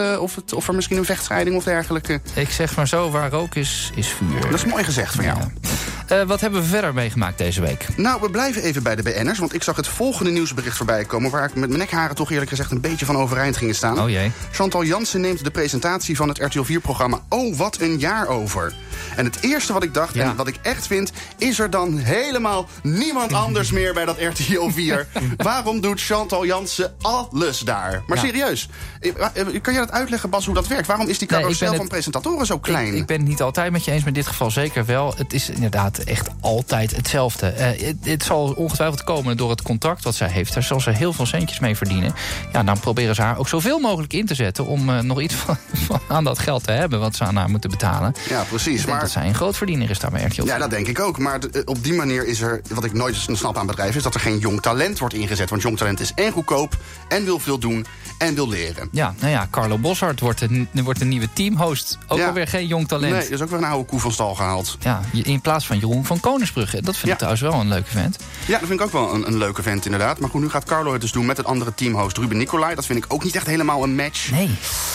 of er misschien een vechtscheiding of dergelijke. Ik zeg maar zo, waar rook is vuur. Dat is mooi gezegd van jou. Wat hebben we verder meegemaakt deze week? Nou, we blijven even bij de BN'ers. Want ik zag het volgende nieuwsbericht voorbij komen, waar ik met mijn nekharen toch eerlijk gezegd een beetje van overeind gingen staan. Oh jee. Chantal Jansen neemt de presentatie van het RTL 4-programma Oh, wat een jaar over. En het eerste wat ik dacht, en wat ik echt vind, is er dan helemaal niemand anders meer bij dat RTL 4? Waarom doet Chantal Jansen alles daar? Maar serieus, kan jij dat uitleggen, Bas, hoe dat werkt? Waarom is die carousel van presentatoren zo klein? Ik ben het niet altijd met je eens, maar in dit geval zeker wel. Het is inderdaad echt altijd hetzelfde. Het zal ongetwijfeld komen door het contract wat zij heeft. Daar zal ze heel veel centjes mee verdienen. Ja, dan proberen ze haar ook zoveel mogelijk in te zetten om nog iets van aan dat geld te hebben wat ze aan haar moeten betalen. Ja, precies. Ik denk dat zij een grootverdiener is daar bij RTL. Ja, dat denk ik ook. Maar op die manier is er, wat ik nooit snap aan bedrijven, is dat er geen jong talent wordt ingezet. Want jong talent is en goedkoop, en wil veel doen, en wil leren. Ja, nou ja, Carlo Boszhard wordt de nieuwe teamhost. Ook alweer geen jong talent. Nee, dat is ook weer een oude koe van stal gehaald. Ja, in plaats van Jeroen van Koningsbrugge. Dat vind ik trouwens wel een leuke vent. Ja, dat vind ik ook wel een leuke vent inderdaad. Maar goed, nu gaat Carlo het dus doen met het andere teamhost Ruben Nicolai. Dat vind ik ook niet echt helemaal een match. Nee.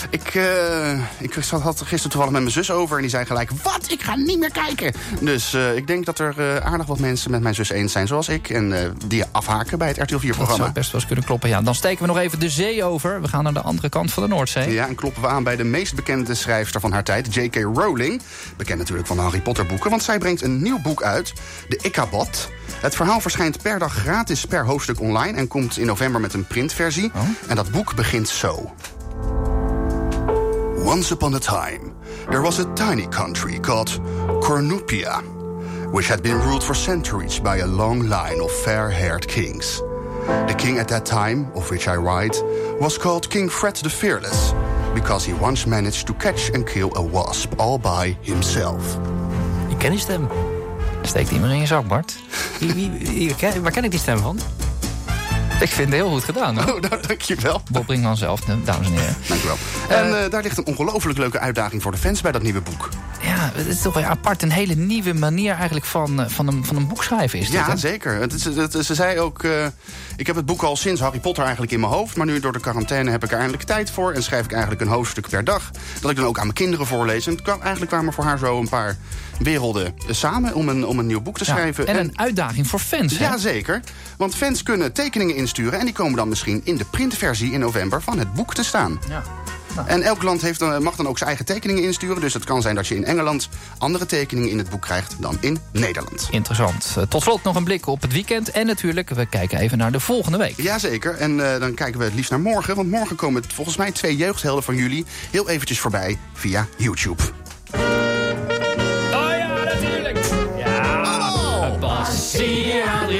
Ik had gisteren toevallig met mijn zus over en die zei gelijk, wat? Ik ga niet meer kijken. Dus ik denk dat er aardig wat mensen met mijn zus eens zijn zoals ik. En die afhaken bij het RTL 4-programma. Dat zou best wel eens kunnen kloppen. Ja, dan steken we nog even de zee over. We gaan naar de andere kant van de Noordzee. Ja, en kloppen we aan bij de meest bekende schrijfster van haar tijd, J.K. Rowling. Bekend natuurlijk van de Harry Potter boeken, want zij brengt een nieuw boek uit, de Ichabod. Het verhaal verschijnt per dag gratis per hoofdstuk online en komt in november met een printversie. Oh. En dat boek begint zo. Once upon a time, there was a tiny country called Cornupia, which had been ruled for centuries by a long line of fair-haired kings. The king at that time, of which I write, was called King Fred the Fearless, because he once managed to catch and kill a wasp all by himself. Ik ken die stem. Steek die maar in je zak, Bart. Waar ken ik die stem van? Ik vind het heel goed gedaan, hoor. Oh, nou, dankjewel. Bob Brinkman zelf, dames en heren. Dankjewel. En daar ligt een ongelooflijk leuke uitdaging voor de fans bij dat nieuwe boek. Ja, Ja, het is toch wel apart. Een hele nieuwe manier eigenlijk van een boek schrijven is dit, Ja, hè? zeker. Ze zei ook, ik heb het boek al sinds Harry Potter eigenlijk in mijn hoofd, maar nu door de quarantaine heb ik er eindelijk tijd voor en schrijf ik eigenlijk een hoofdstuk per dag. Dat ik dan ook aan mijn kinderen voorlees. En eigenlijk kwamen voor haar zo een paar werelden samen om een nieuw boek te schrijven. En een uitdaging voor fans, hè? Ja, zeker. Want fans kunnen tekeningen insturen en die komen dan misschien in de printversie in november van het boek te staan. Ja. En elk land mag dan ook zijn eigen tekeningen insturen. Dus het kan zijn dat je in Engeland andere tekeningen in het boek krijgt dan in Nederland. Interessant. Tot slot nog een blik op het weekend. En natuurlijk, we kijken even naar de volgende week. Jazeker. En dan kijken we het liefst naar morgen. Want morgen komen volgens mij 2 jeugdhelden van jullie heel eventjes voorbij via YouTube. Bassie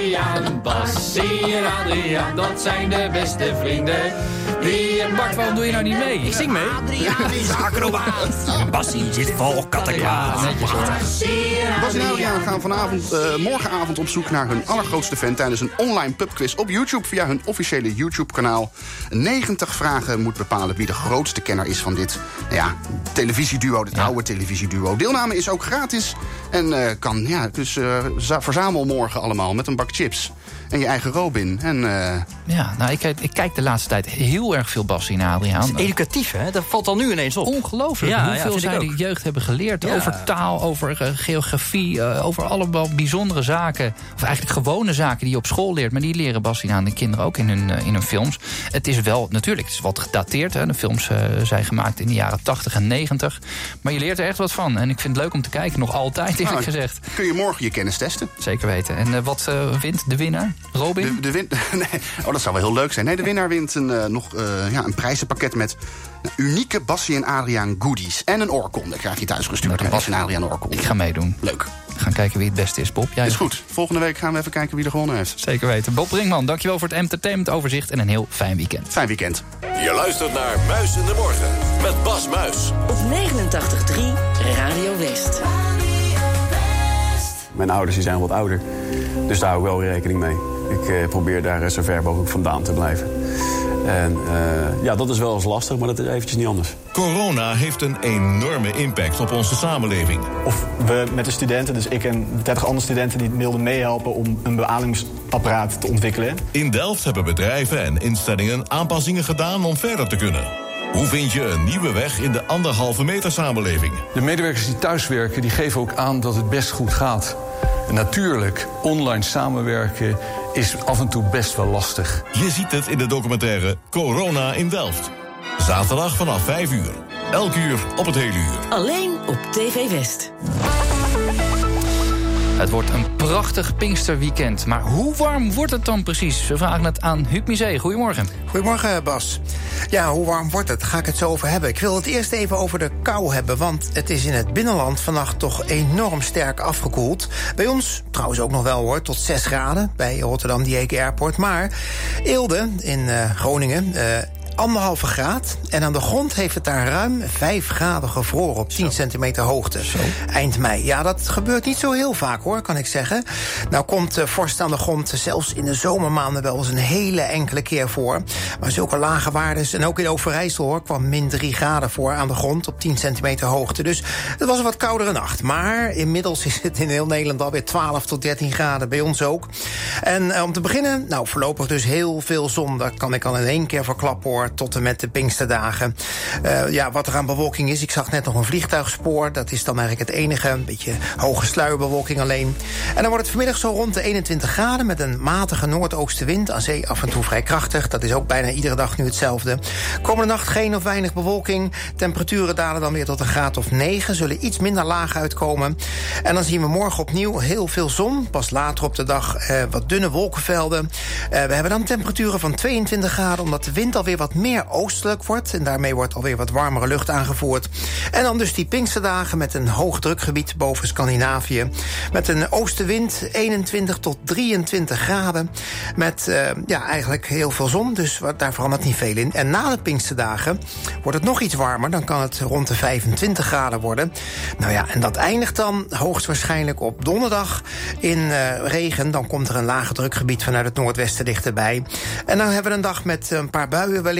en Adriaan, dat zijn de beste vrienden. Bart, waarom doe je nou niet mee? Ik zing mee. Adriaan is acrobaat. Bassie zit vol kattenkwaad. Bassie en Adriaan gaan morgenavond op zoek naar hun allergrootste fan tijdens een online pubquiz op YouTube via hun officiële YouTube-kanaal. 90 vragen moet bepalen wie de grootste kenner is van dit televisieduo, dit oude televisieduo. Deelname is ook gratis en dus verzamel morgen allemaal met een bak chips en je eigen Robin. Ik kijk de laatste tijd heel erg veel Bassie en Adriaan. Het is educatief, hè? Dat valt al nu ineens op. Ongelooflijk hoeveel zij de jeugd hebben geleerd. Over taal, over geografie, over allemaal bijzondere zaken. Of eigenlijk gewone zaken die je op school leert. Maar die leren Bassie aan de kinderen ook in hun films. Het is wel, natuurlijk, het is wat gedateerd. Hè. De films zijn gemaakt in de jaren 80 en 90. Maar je leert er echt wat van. En ik vind het leuk om te kijken, nog altijd eerlijk gezegd. Kun je morgen je kennis testen? Zeker weten. En wat wint de winnaar? Robin? Dat zou wel heel leuk zijn. Nee, de winnaar wint een prijzenpakket met unieke Bassie en Adriaan goodies. En een oorkonde krijg je thuis gestuurd. Een Bassie en Adriaan oorkonde. Ik ga meedoen. Leuk. We gaan kijken wie het beste is, Bob. Jij is goed. Volgende week gaan we even kijken wie er gewonnen heeft. Zeker weten. Bob Brinkman, dankjewel voor het entertainmentoverzicht en een heel fijn weekend. Fijn weekend. Je luistert naar Muis in de Morgen met Bas Muis. Op 89.3 Radio West. Mijn ouders die zijn wat ouder, dus daar hou ik wel rekening mee. Ik probeer daar zo ver mogelijk vandaan te blijven. En dat is wel eens lastig, maar dat is eventjes niet anders. Corona heeft een enorme impact op onze samenleving. Of we met de studenten, dus ik en 30 andere studenten... die wilden meehelpen om een beademingsapparaat te ontwikkelen. In Delft hebben bedrijven en instellingen aanpassingen gedaan om verder te kunnen. Hoe vind je een nieuwe weg in de 1,5 meter samenleving? De medewerkers die thuiswerken, die geven ook aan dat het best goed gaat. En natuurlijk, online samenwerken is af en toe best wel lastig. Je ziet het in de documentaire Corona in Delft. Zaterdag vanaf 5 uur. Elk uur op het hele uur. Alleen op TV West. Het wordt een prachtig Pinksterweekend. Maar hoe warm wordt het dan precies? We vragen het aan Huub Misé. Goedemorgen. Goedemorgen, Bas. Ja, hoe warm wordt het? Ga ik het zo over hebben. Ik wil het eerst even over de kou hebben, want het is in het binnenland vannacht toch enorm sterk afgekoeld. Bij ons trouwens ook nog wel hoor, tot 6 graden bij Rotterdam Dieke Airport. Maar Eelde in Groningen... 1,5 graad. En aan de grond heeft het daar ruim 5 graden gevroren op 10 centimeter hoogte. Eind mei. Ja, dat gebeurt niet zo heel vaak hoor, kan ik zeggen. Nou komt vorst aan de grond zelfs in de zomermaanden wel eens een hele enkele keer voor. Maar zulke lage waarden, en ook in Overijssel hoor, kwam min 3 graden voor aan de grond op 10 centimeter hoogte. Dus het was een wat koudere nacht. Maar inmiddels is het in heel Nederland alweer 12 tot 13 graden. Bij ons ook. En om te beginnen, nou voorlopig dus heel veel zon. Dat kan ik al in 1 keer verklappen hoor. Tot en met de Pinksterdagen. Wat er aan bewolking is. Ik zag net nog een vliegtuigspoor. Dat is dan eigenlijk het enige. Een beetje hoge sluierbewolking alleen. En dan wordt het vanmiddag zo rond de 21 graden... met een matige noordoostenwind. Aan zee af en toe vrij krachtig. Dat is ook bijna iedere dag nu hetzelfde. Komende nacht geen of weinig bewolking. Temperaturen dalen dan weer tot een graad of 9. Zullen iets minder laag uitkomen. En dan zien we morgen opnieuw heel veel zon. Pas later op de dag wat dunne wolkenvelden. We hebben dan temperaturen van 22 graden... omdat de wind alweer wat meer oostelijk wordt. En daarmee wordt alweer wat warmere lucht aangevoerd. En dan dus die Pinksterdagen met een hoog drukgebied boven Scandinavië. Met een oostenwind 21 tot 23 graden. Met eigenlijk heel veel zon. Dus daar verandert niet veel in. En na de Pinksterdagen wordt het nog iets warmer. Dan kan het rond de 25 graden worden. Nou ja, en dat eindigt dan hoogstwaarschijnlijk op donderdag in regen. Dan komt er een lage drukgebied vanuit het noordwesten dichterbij. En dan hebben we een dag met een paar buien wellicht.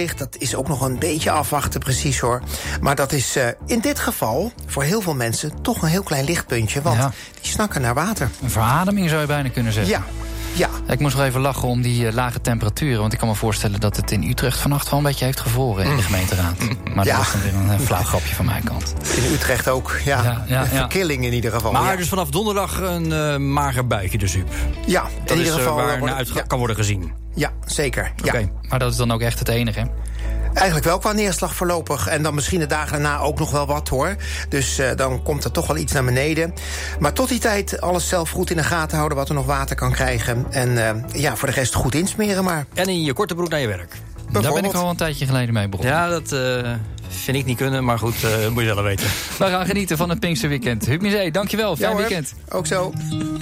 ligt, dat is ook nog een beetje afwachten precies hoor. Maar dat is in dit geval voor heel veel mensen toch een heel klein lichtpuntje. Want die snakken naar water. Een verademing zou je bijna kunnen zeggen. Ja. Ik moest nog even lachen om die lage temperaturen. Want ik kan me voorstellen dat het in Utrecht vannacht wel een beetje heeft gevroren in de gemeenteraad. Maar dat was dan weer een flauw grapje van mijn kant. In Utrecht ook, een verkilling in ieder geval. Maar dus vanaf donderdag een mager buitje de Zuip. Ja, dat in ieder geval waar naar uit kan worden gezien. Ja, zeker. Oké, maar dat is dan ook echt het enige, hè? Eigenlijk wel qua neerslag voorlopig. En dan misschien de dagen daarna ook nog wel wat, hoor. Dus dan komt er toch wel iets naar beneden. Maar tot die tijd alles zelf goed in de gaten houden wat er nog water kan krijgen. En voor de rest goed insmeren maar. En in je korte broek naar je werk. Daar ben ik al een tijdje geleden mee begonnen. Ja, dat vind ik niet kunnen, maar goed, moet je wel weten. We gaan genieten van het Pinksterweekend. Huub Musee, dankjewel. Fijn weekend. Ook zo.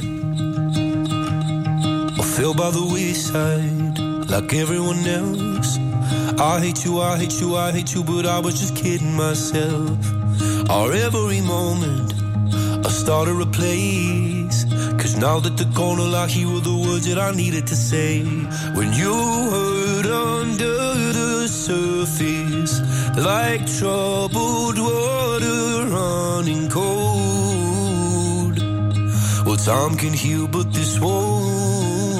I feel by the wayside, like everyone else. I hate you, I hate you, I hate you, but I was just kidding myself. Our every moment, I started a place. Cause now that they're gone, all I hear were the words that I needed to say. When you hurt under the surface, like troubled water running cold. Well, time can heal, but this won't.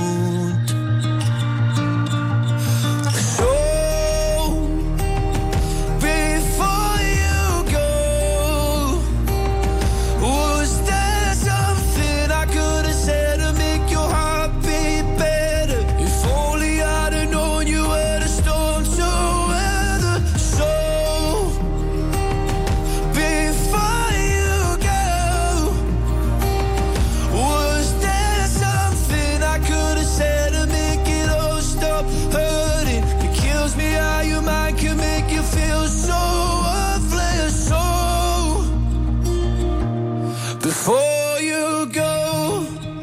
Before you go,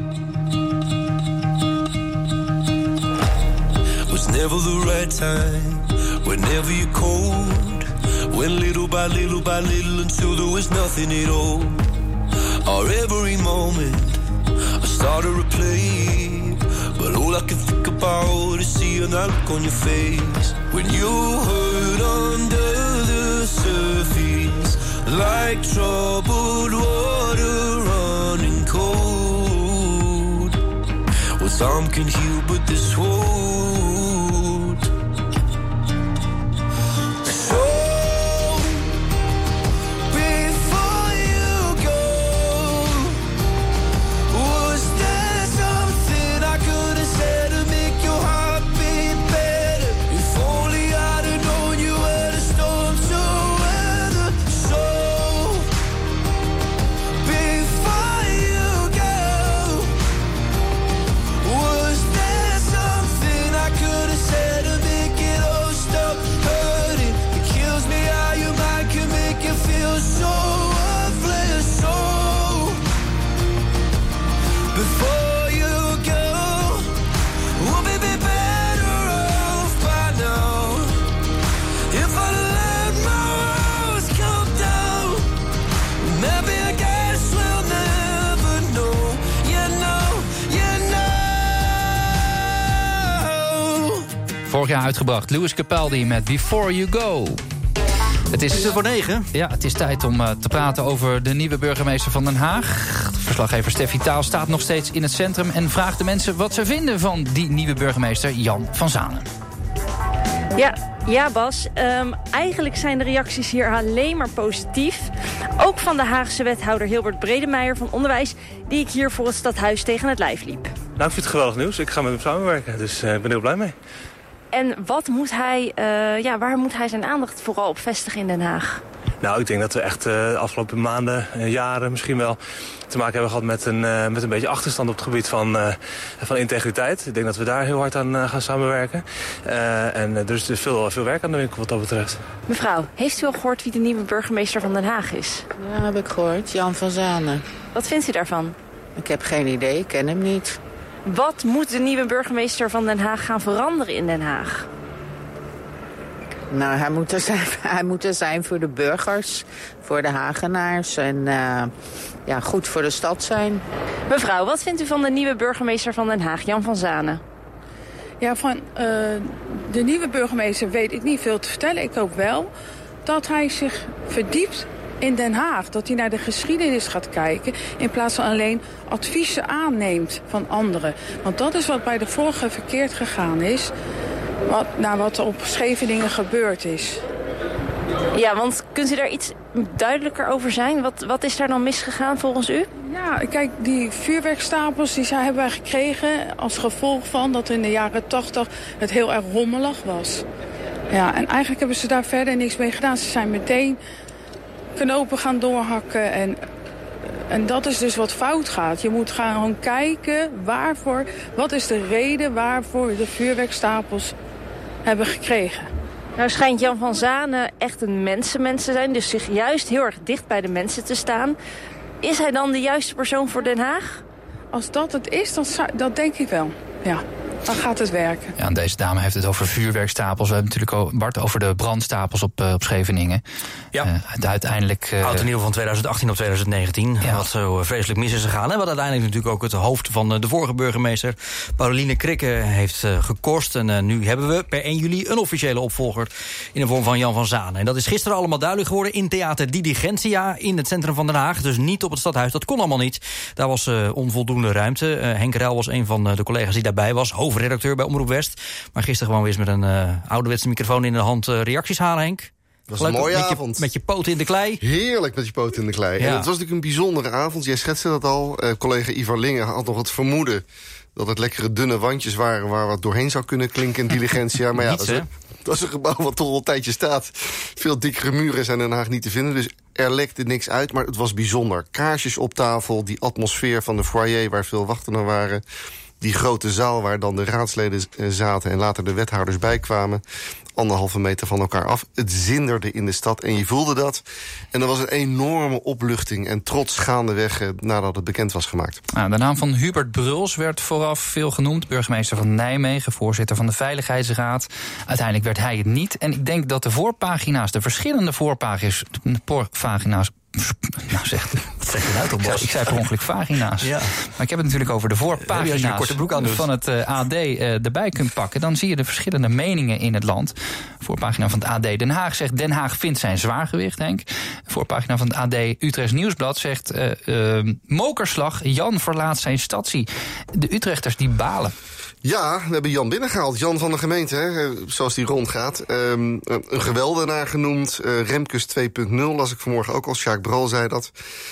was never the right time, whenever you're cold. Went little by little by little until there was nothing at all. Or every moment I started to play, but all I can think about is seeing that look on your face. When you hurt under the surface, like troubled water running cold. Well, some can heal, but this won't. So, before you go, was there something I could have said to make your heart beat better? If only I'd have known you were the storm to weather. So, before you go, was there something I could have said to make it all stop hurting? It kills me how your mind can make you feel so worthless. So, before you go, we'll be better off by now. If I let my walls come down, maybe I guess we'll never know. You know, you know. Vorig jaar uitgebracht, Lewis Capaldi met Before You Go. Het is er voor 9. Ja, het is tijd om te praten over de nieuwe burgemeester van Den Haag. Verslaggever Steffi Taal staat nog steeds in het centrum en vraagt de mensen wat ze vinden van die nieuwe burgemeester Jan van Zanen. Ja, Bas. Eigenlijk zijn de reacties hier alleen maar positief. Ook van de Haagse wethouder Hilbert Bredemeijer van Onderwijs, die ik hier voor het stadhuis tegen het lijf liep. Nou, ik vind het geweldig nieuws. Ik ga met hem samenwerken, dus ik ben heel blij mee. En wat moet hij, waar moet hij zijn aandacht vooral op vestigen in Den Haag? Nou, ik denk dat we echt de afgelopen maanden, jaren misschien wel te maken hebben gehad met een beetje achterstand op het gebied van integriteit. Ik denk dat we daar heel hard aan gaan samenwerken. En er is dus veel werk aan de winkel wat dat betreft. Mevrouw, heeft u al gehoord wie de nieuwe burgemeester van Den Haag is? Ja, heb ik gehoord. Jan van Zanen. Wat vindt u daarvan? Ik heb geen idee, ik ken hem niet. Wat moet de nieuwe burgemeester van Den Haag gaan veranderen in Den Haag? Nou, hij moet er zijn voor de burgers, voor de Hagenaars en goed voor de stad zijn. Mevrouw, wat vindt u van de nieuwe burgemeester van Den Haag, Jan van Zanen? Ja, van de nieuwe burgemeester weet ik niet veel te vertellen. Ik hoop wel dat hij zich verdiept in Den Haag. Dat hij naar de geschiedenis gaat kijken in plaats van alleen adviezen aanneemt van anderen. Want dat is wat bij de vorige verkeerd gegaan is. Wat er op Scheveningen gebeurd is. Ja, want kunt u daar iets duidelijker over zijn? Wat is daar dan misgegaan volgens u? Ja, kijk, die vuurwerkstapels die hebben wij gekregen als gevolg van dat in de jaren 80 het heel erg rommelig was. Ja, en eigenlijk hebben ze daar verder niks mee gedaan. Ze zijn meteen knopen gaan doorhakken en dat is dus wat fout gaat. Je moet gewoon kijken wat is de reden waarvoor we de vuurwerkstapels hebben gekregen. Nou schijnt Jan van Zanen echt een mensenmens te zijn, dus zich juist heel erg dicht bij de mensen te staan. Is hij dan de juiste persoon voor Den Haag? Als dat het is, dat denk ik wel, ja. Dan gaat het werken. Ja, en deze dame heeft het over vuurwerkstapels. We hebben natuurlijk ook, Bart, over de brandstapels op Scheveningen. Ja. Uiteindelijk... Oud en nieuw van 2018 op 2019. Ja. Wat zo vreselijk mis is gegaan. En wat uiteindelijk natuurlijk ook het hoofd van de vorige burgemeester, Pauline Krikke, heeft gekost. En nu hebben we per 1 juli een officiële opvolger in de vorm van Jan van Zanen. En dat is gisteren allemaal duidelijk geworden in Theater Diligentia in het centrum van Den Haag. Dus niet op het stadhuis. Dat kon allemaal niet. Daar was onvoldoende ruimte. Henk Ruil was een van de collega's die daarbij was. Hoofdredacteur bij Omroep West. Maar gisteren gewoon weer eens met een ouderwetse microfoon in de hand reacties halen, Henk. Het was een mooie avond. Met je poten in de klei. Heerlijk met je poten in de klei. Ja. En het was natuurlijk een bijzondere avond. Jij schetste dat al. Collega Ivar Lingen had nog het vermoeden dat het lekkere dunne wandjes waren waar wat doorheen zou kunnen klinken in Diligentia. Maar ja, dat is een gebouw wat toch al een tijdje staat. Veel dikkere muren zijn in Den Haag niet te vinden. Dus er lekte niks uit, maar het was bijzonder. Kaarsjes op tafel, die atmosfeer van de foyer waar veel wachtenden waren. Die grote zaal waar dan de raadsleden zaten en later de wethouders bijkwamen. 1,5 meter van elkaar af. Het zinderde in de stad en je voelde dat. En er was een enorme opluchting en trots gaandeweg nadat het bekend was gemaakt. Nou, de naam van Hubert Bruls werd vooraf veel genoemd. Burgemeester van Nijmegen, voorzitter van de Veiligheidsraad. Uiteindelijk werd hij het niet. En ik denk dat de voorpagina's, de verschillende voorpagina's... Nou zeg je nou toch, Bas? Ik zei per ongeluk vagina's. Ja. Maar ik heb het natuurlijk over de voorpagina's van het AD erbij kunt pakken. Dan zie je de verschillende meningen in het land. Voorpagina van het AD Den Haag zegt Den Haag vindt zijn zwaargewicht, Henk. Voorpagina van het AD Utrechts Nieuwsblad zegt mokerslag, Jan verlaat zijn stadsie. De Utrechters die balen. Ja, we hebben Jan binnengehaald. Jan van de gemeente, hè, zoals die rondgaat. Een geweldenaar genoemd. Remkes 2.0 las ik vanmorgen ook al. Sjaak Bral zei dat.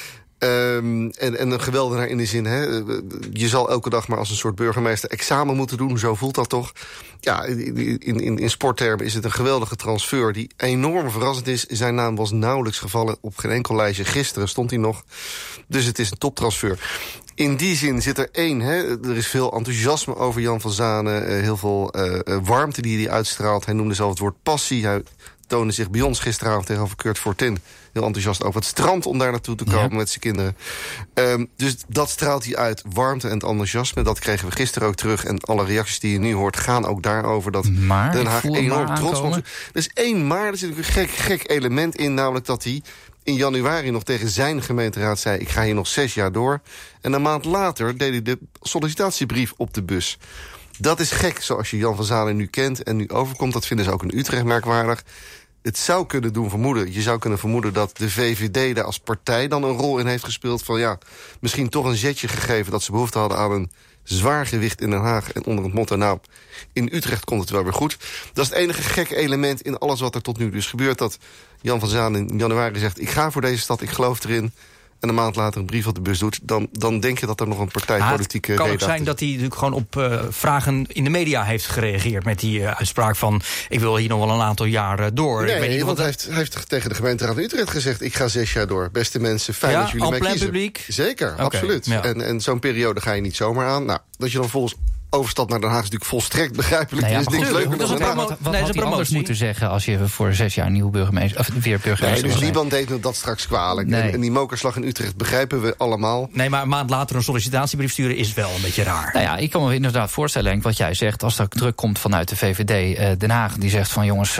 En een geweldenaar in de zin, hè, je zal elke dag maar als een soort burgemeester examen moeten doen. Zo voelt dat toch. Ja, in sporttermen is het een geweldige transfer die enorm verrassend is. Zijn naam was nauwelijks gevallen op geen enkel lijstje. Gisteren stond hij nog. Dus het is een toptransfer. In die zin zit er één. Hè. Er is veel enthousiasme over Jan van Zanen. Heel veel warmte die hij uitstraalt. Hij noemde zelf het woord passie. Hij toonde zich bij ons gisteravond tegenover Kurt Fortin heel enthousiast over het strand om daar naartoe te komen met zijn kinderen. Dus dat straalt hij uit. Warmte en het enthousiasme. Dat kregen we gisteren ook terug. En alle reacties die je nu hoort gaan ook daarover. Dat Den Haag enorm trots was. Er is één maar. Er zit ook een gek element in. Namelijk dat hij in januari nog tegen zijn gemeenteraad zei, ik ga hier nog 6 jaar door. En een maand later deed hij de sollicitatiebrief op de bus. Dat is gek, zoals je Jan van Zanen nu kent en nu overkomt. Dat vinden ze ook in Utrecht merkwaardig. Het zou kunnen doen vermoeden. Je zou kunnen vermoeden dat de VVD daar als partij dan een rol in heeft gespeeld. Van ja, misschien toch een zetje gegeven dat ze behoefte hadden aan een zwaar gewicht in Den Haag. En onder het motto, nou, in Utrecht komt het wel weer goed. Dat is het enige gekke element in alles wat er tot nu dus gebeurt. Dat Jan van Zanen in januari zegt, ik ga voor deze stad, ik geloof erin. En een maand later een brief op de bus doet, dan denk je dat er nog een partijpolitieke reden kan ook zijn dat hij natuurlijk gewoon op vragen in de media heeft gereageerd met die uitspraak van, ik wil hier nog wel een aantal jaar door. Nee, ik weet niet, want hij heeft tegen de gemeenteraad van Utrecht gezegd, ik ga 6 jaar door. Beste mensen, fijn dat jullie mij kiezen. Publiek? Zeker, okay, absoluut. Ja. En zo'n periode ga je niet zomaar aan. Nou, dat je dan volgens overstap naar Den Haag is natuurlijk volstrekt begrijpelijk. Nee, is niks leuker dan Den Haag. Wat had hij anders moeten zeggen als je voor 6 jaar nieuw burgemeester, of weer burgemeester dus niemand deed me dat straks kwalijk. Nee. En die mokerslag in Utrecht begrijpen we allemaal. Nee, maar een maand later een sollicitatiebrief sturen is wel een beetje raar. Nou ja, ik kan me inderdaad voorstellen, Henk, wat jij zegt, als er druk komt vanuit de VVD Den Haag, die zegt van jongens,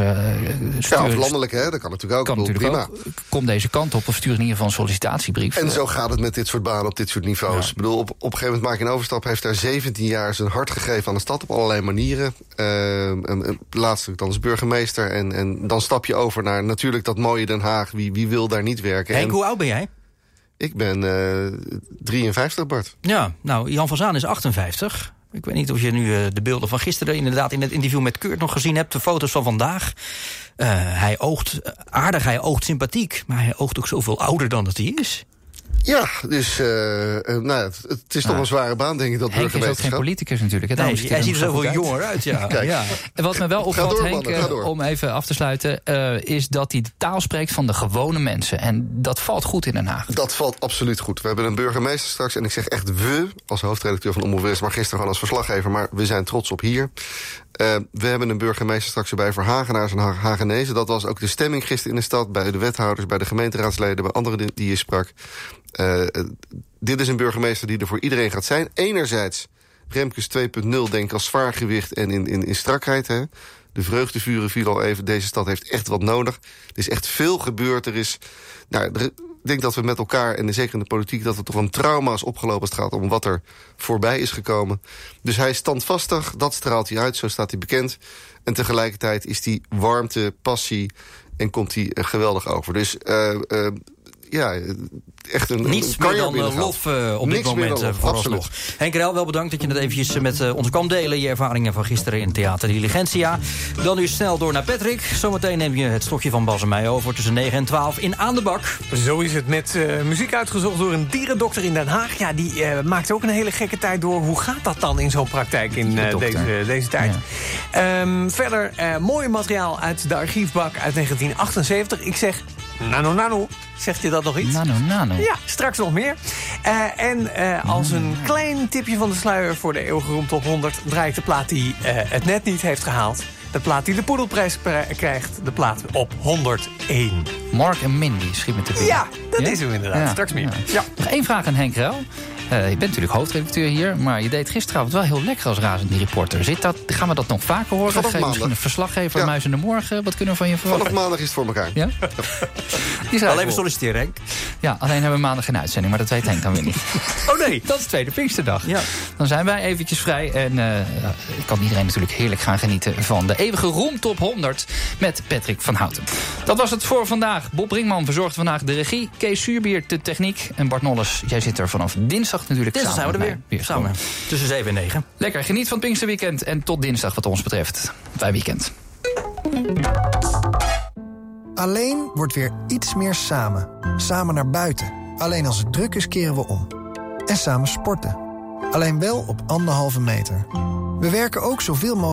of landelijk, hè, dat kan natuurlijk ook. Prima. Kom deze kant op of stuur in ieder geval een sollicitatiebrief. En zo gaat het met dit soort banen op dit soort niveaus. Ja. Ik bedoel, op een gegeven moment maak je een overstap, heeft daar 17 jaar zijn hart hart gegeven aan de stad op allerlei manieren. Laatst dan als burgemeester. En dan stap je over naar natuurlijk dat mooie Den Haag. Wie wil daar niet werken? Henk, hoe oud ben jij? Ik ben 53, Bart. Ja, nou, Jan van Zaan is 58. Ik weet niet of je nu de beelden van gisteren inderdaad in het interview met Kurt nog gezien hebt. De foto's van vandaag. Hij oogt aardig, hij oogt sympathiek. Maar hij oogt ook zoveel ouder dan dat hij is. Ja, dus het is toch een zware baan, denk ik, dat Henk is ook geen politicus natuurlijk. Nee, hij ziet er zoveel jonger uit, ja. Ja. En wat me wel opvalt, Henk, om even af te sluiten, is dat hij de taal spreekt van de gewone mensen. En dat valt goed in Den Haag. Dat valt absoluut goed. We hebben een burgemeester straks, en ik zeg echt we, als hoofdredacteur van Omroep West, maar gisteren gewoon als verslaggever, maar we zijn trots op hier. We hebben een burgemeester straks erbij voor Hagenaars en Hagenezen. Dat was ook de stemming gisteren in de stad, bij de wethouders, bij de gemeenteraadsleden, bij anderen die je sprak. Dit is een burgemeester die er voor iedereen gaat zijn. Enerzijds Remkes 2.0, denk ik, als zwaargewicht en in strakheid. Hè. De vreugdevuren viel al even. Deze stad heeft echt wat nodig. Er is echt veel gebeurd. Ik denk dat we met elkaar, en zeker in de politiek, dat er toch een trauma is opgelopen als het gaat om wat er voorbij is gekomen. Dus hij is standvastig, dat straalt hij uit, zo staat hij bekend. En tegelijkertijd is die warmte, passie en komt hij geweldig over. Dus echt niets meer dan lof op dit moment vooralsnog. Henk Rel, wel bedankt dat je het eventjes met ons kwam delen. Je ervaringen van gisteren in Theater Diligentia. Dan nu snel door naar Patrick. Zometeen neem je het stokje van Bas en mij over tussen 9 en 12 in Aan de Bak. Zo is het, met muziek uitgezocht door een dierendokter in Den Haag. Ja, die maakt ook een hele gekke tijd door. Hoe gaat dat dan in zo'n praktijk in deze tijd? Ja. Verder mooi materiaal uit de archiefbak uit 1978. Ik zeg nano. Zegt je dat nog iets? Nano. Ja, straks nog meer. Als een klein tipje van de sluier voor de eeuwige Roem Top 100... draai ik de plaat die het net niet heeft gehaald. De plaat die de Poedelprijs krijgt. De plaat op 101. Mark en Mindy, schiet me te binnen. Ja, dat is hem inderdaad. Ja. Straks meer. Ja. Nog één vraag aan Henk Rel. Je bent natuurlijk hoofdredacteur hier, maar je deed gisteravond wel heel lekker als razend reporter. Gaan we dat nog vaker horen? Vanaf maandag. Misschien een verslaggever, Muis in de Morgen. Wat kunnen we van je verwachten? Vanaf maandag is het voor elkaar. Ja? Wel even solliciteren, Henk. Ja, alleen hebben we maandag geen uitzending, maar dat weet Henk dan weer niet. Oh nee. Dat is tweede Pinksterdag. Ja. Dan zijn wij eventjes vrij en kan iedereen natuurlijk heerlijk gaan genieten van de eeuwige Roem Top 100 met Patrick van Houten. Dat was het voor vandaag. Bob Brinkman verzorgt vandaag de regie, Kees Suurbier de techniek en Bart Nolles, jij zit er vanaf dinsdag natuurlijk. Dinsdag zijn we er weer samen. Tussen 7 en 9. Lekker, geniet van het Pinksterweekend en tot dinsdag wat ons betreft. Fijn weekend. Alleen wordt weer iets meer samen. Samen naar buiten. Alleen als het druk is keren we om. En samen sporten. Alleen wel op 1,5 meter. We werken ook zoveel mogelijk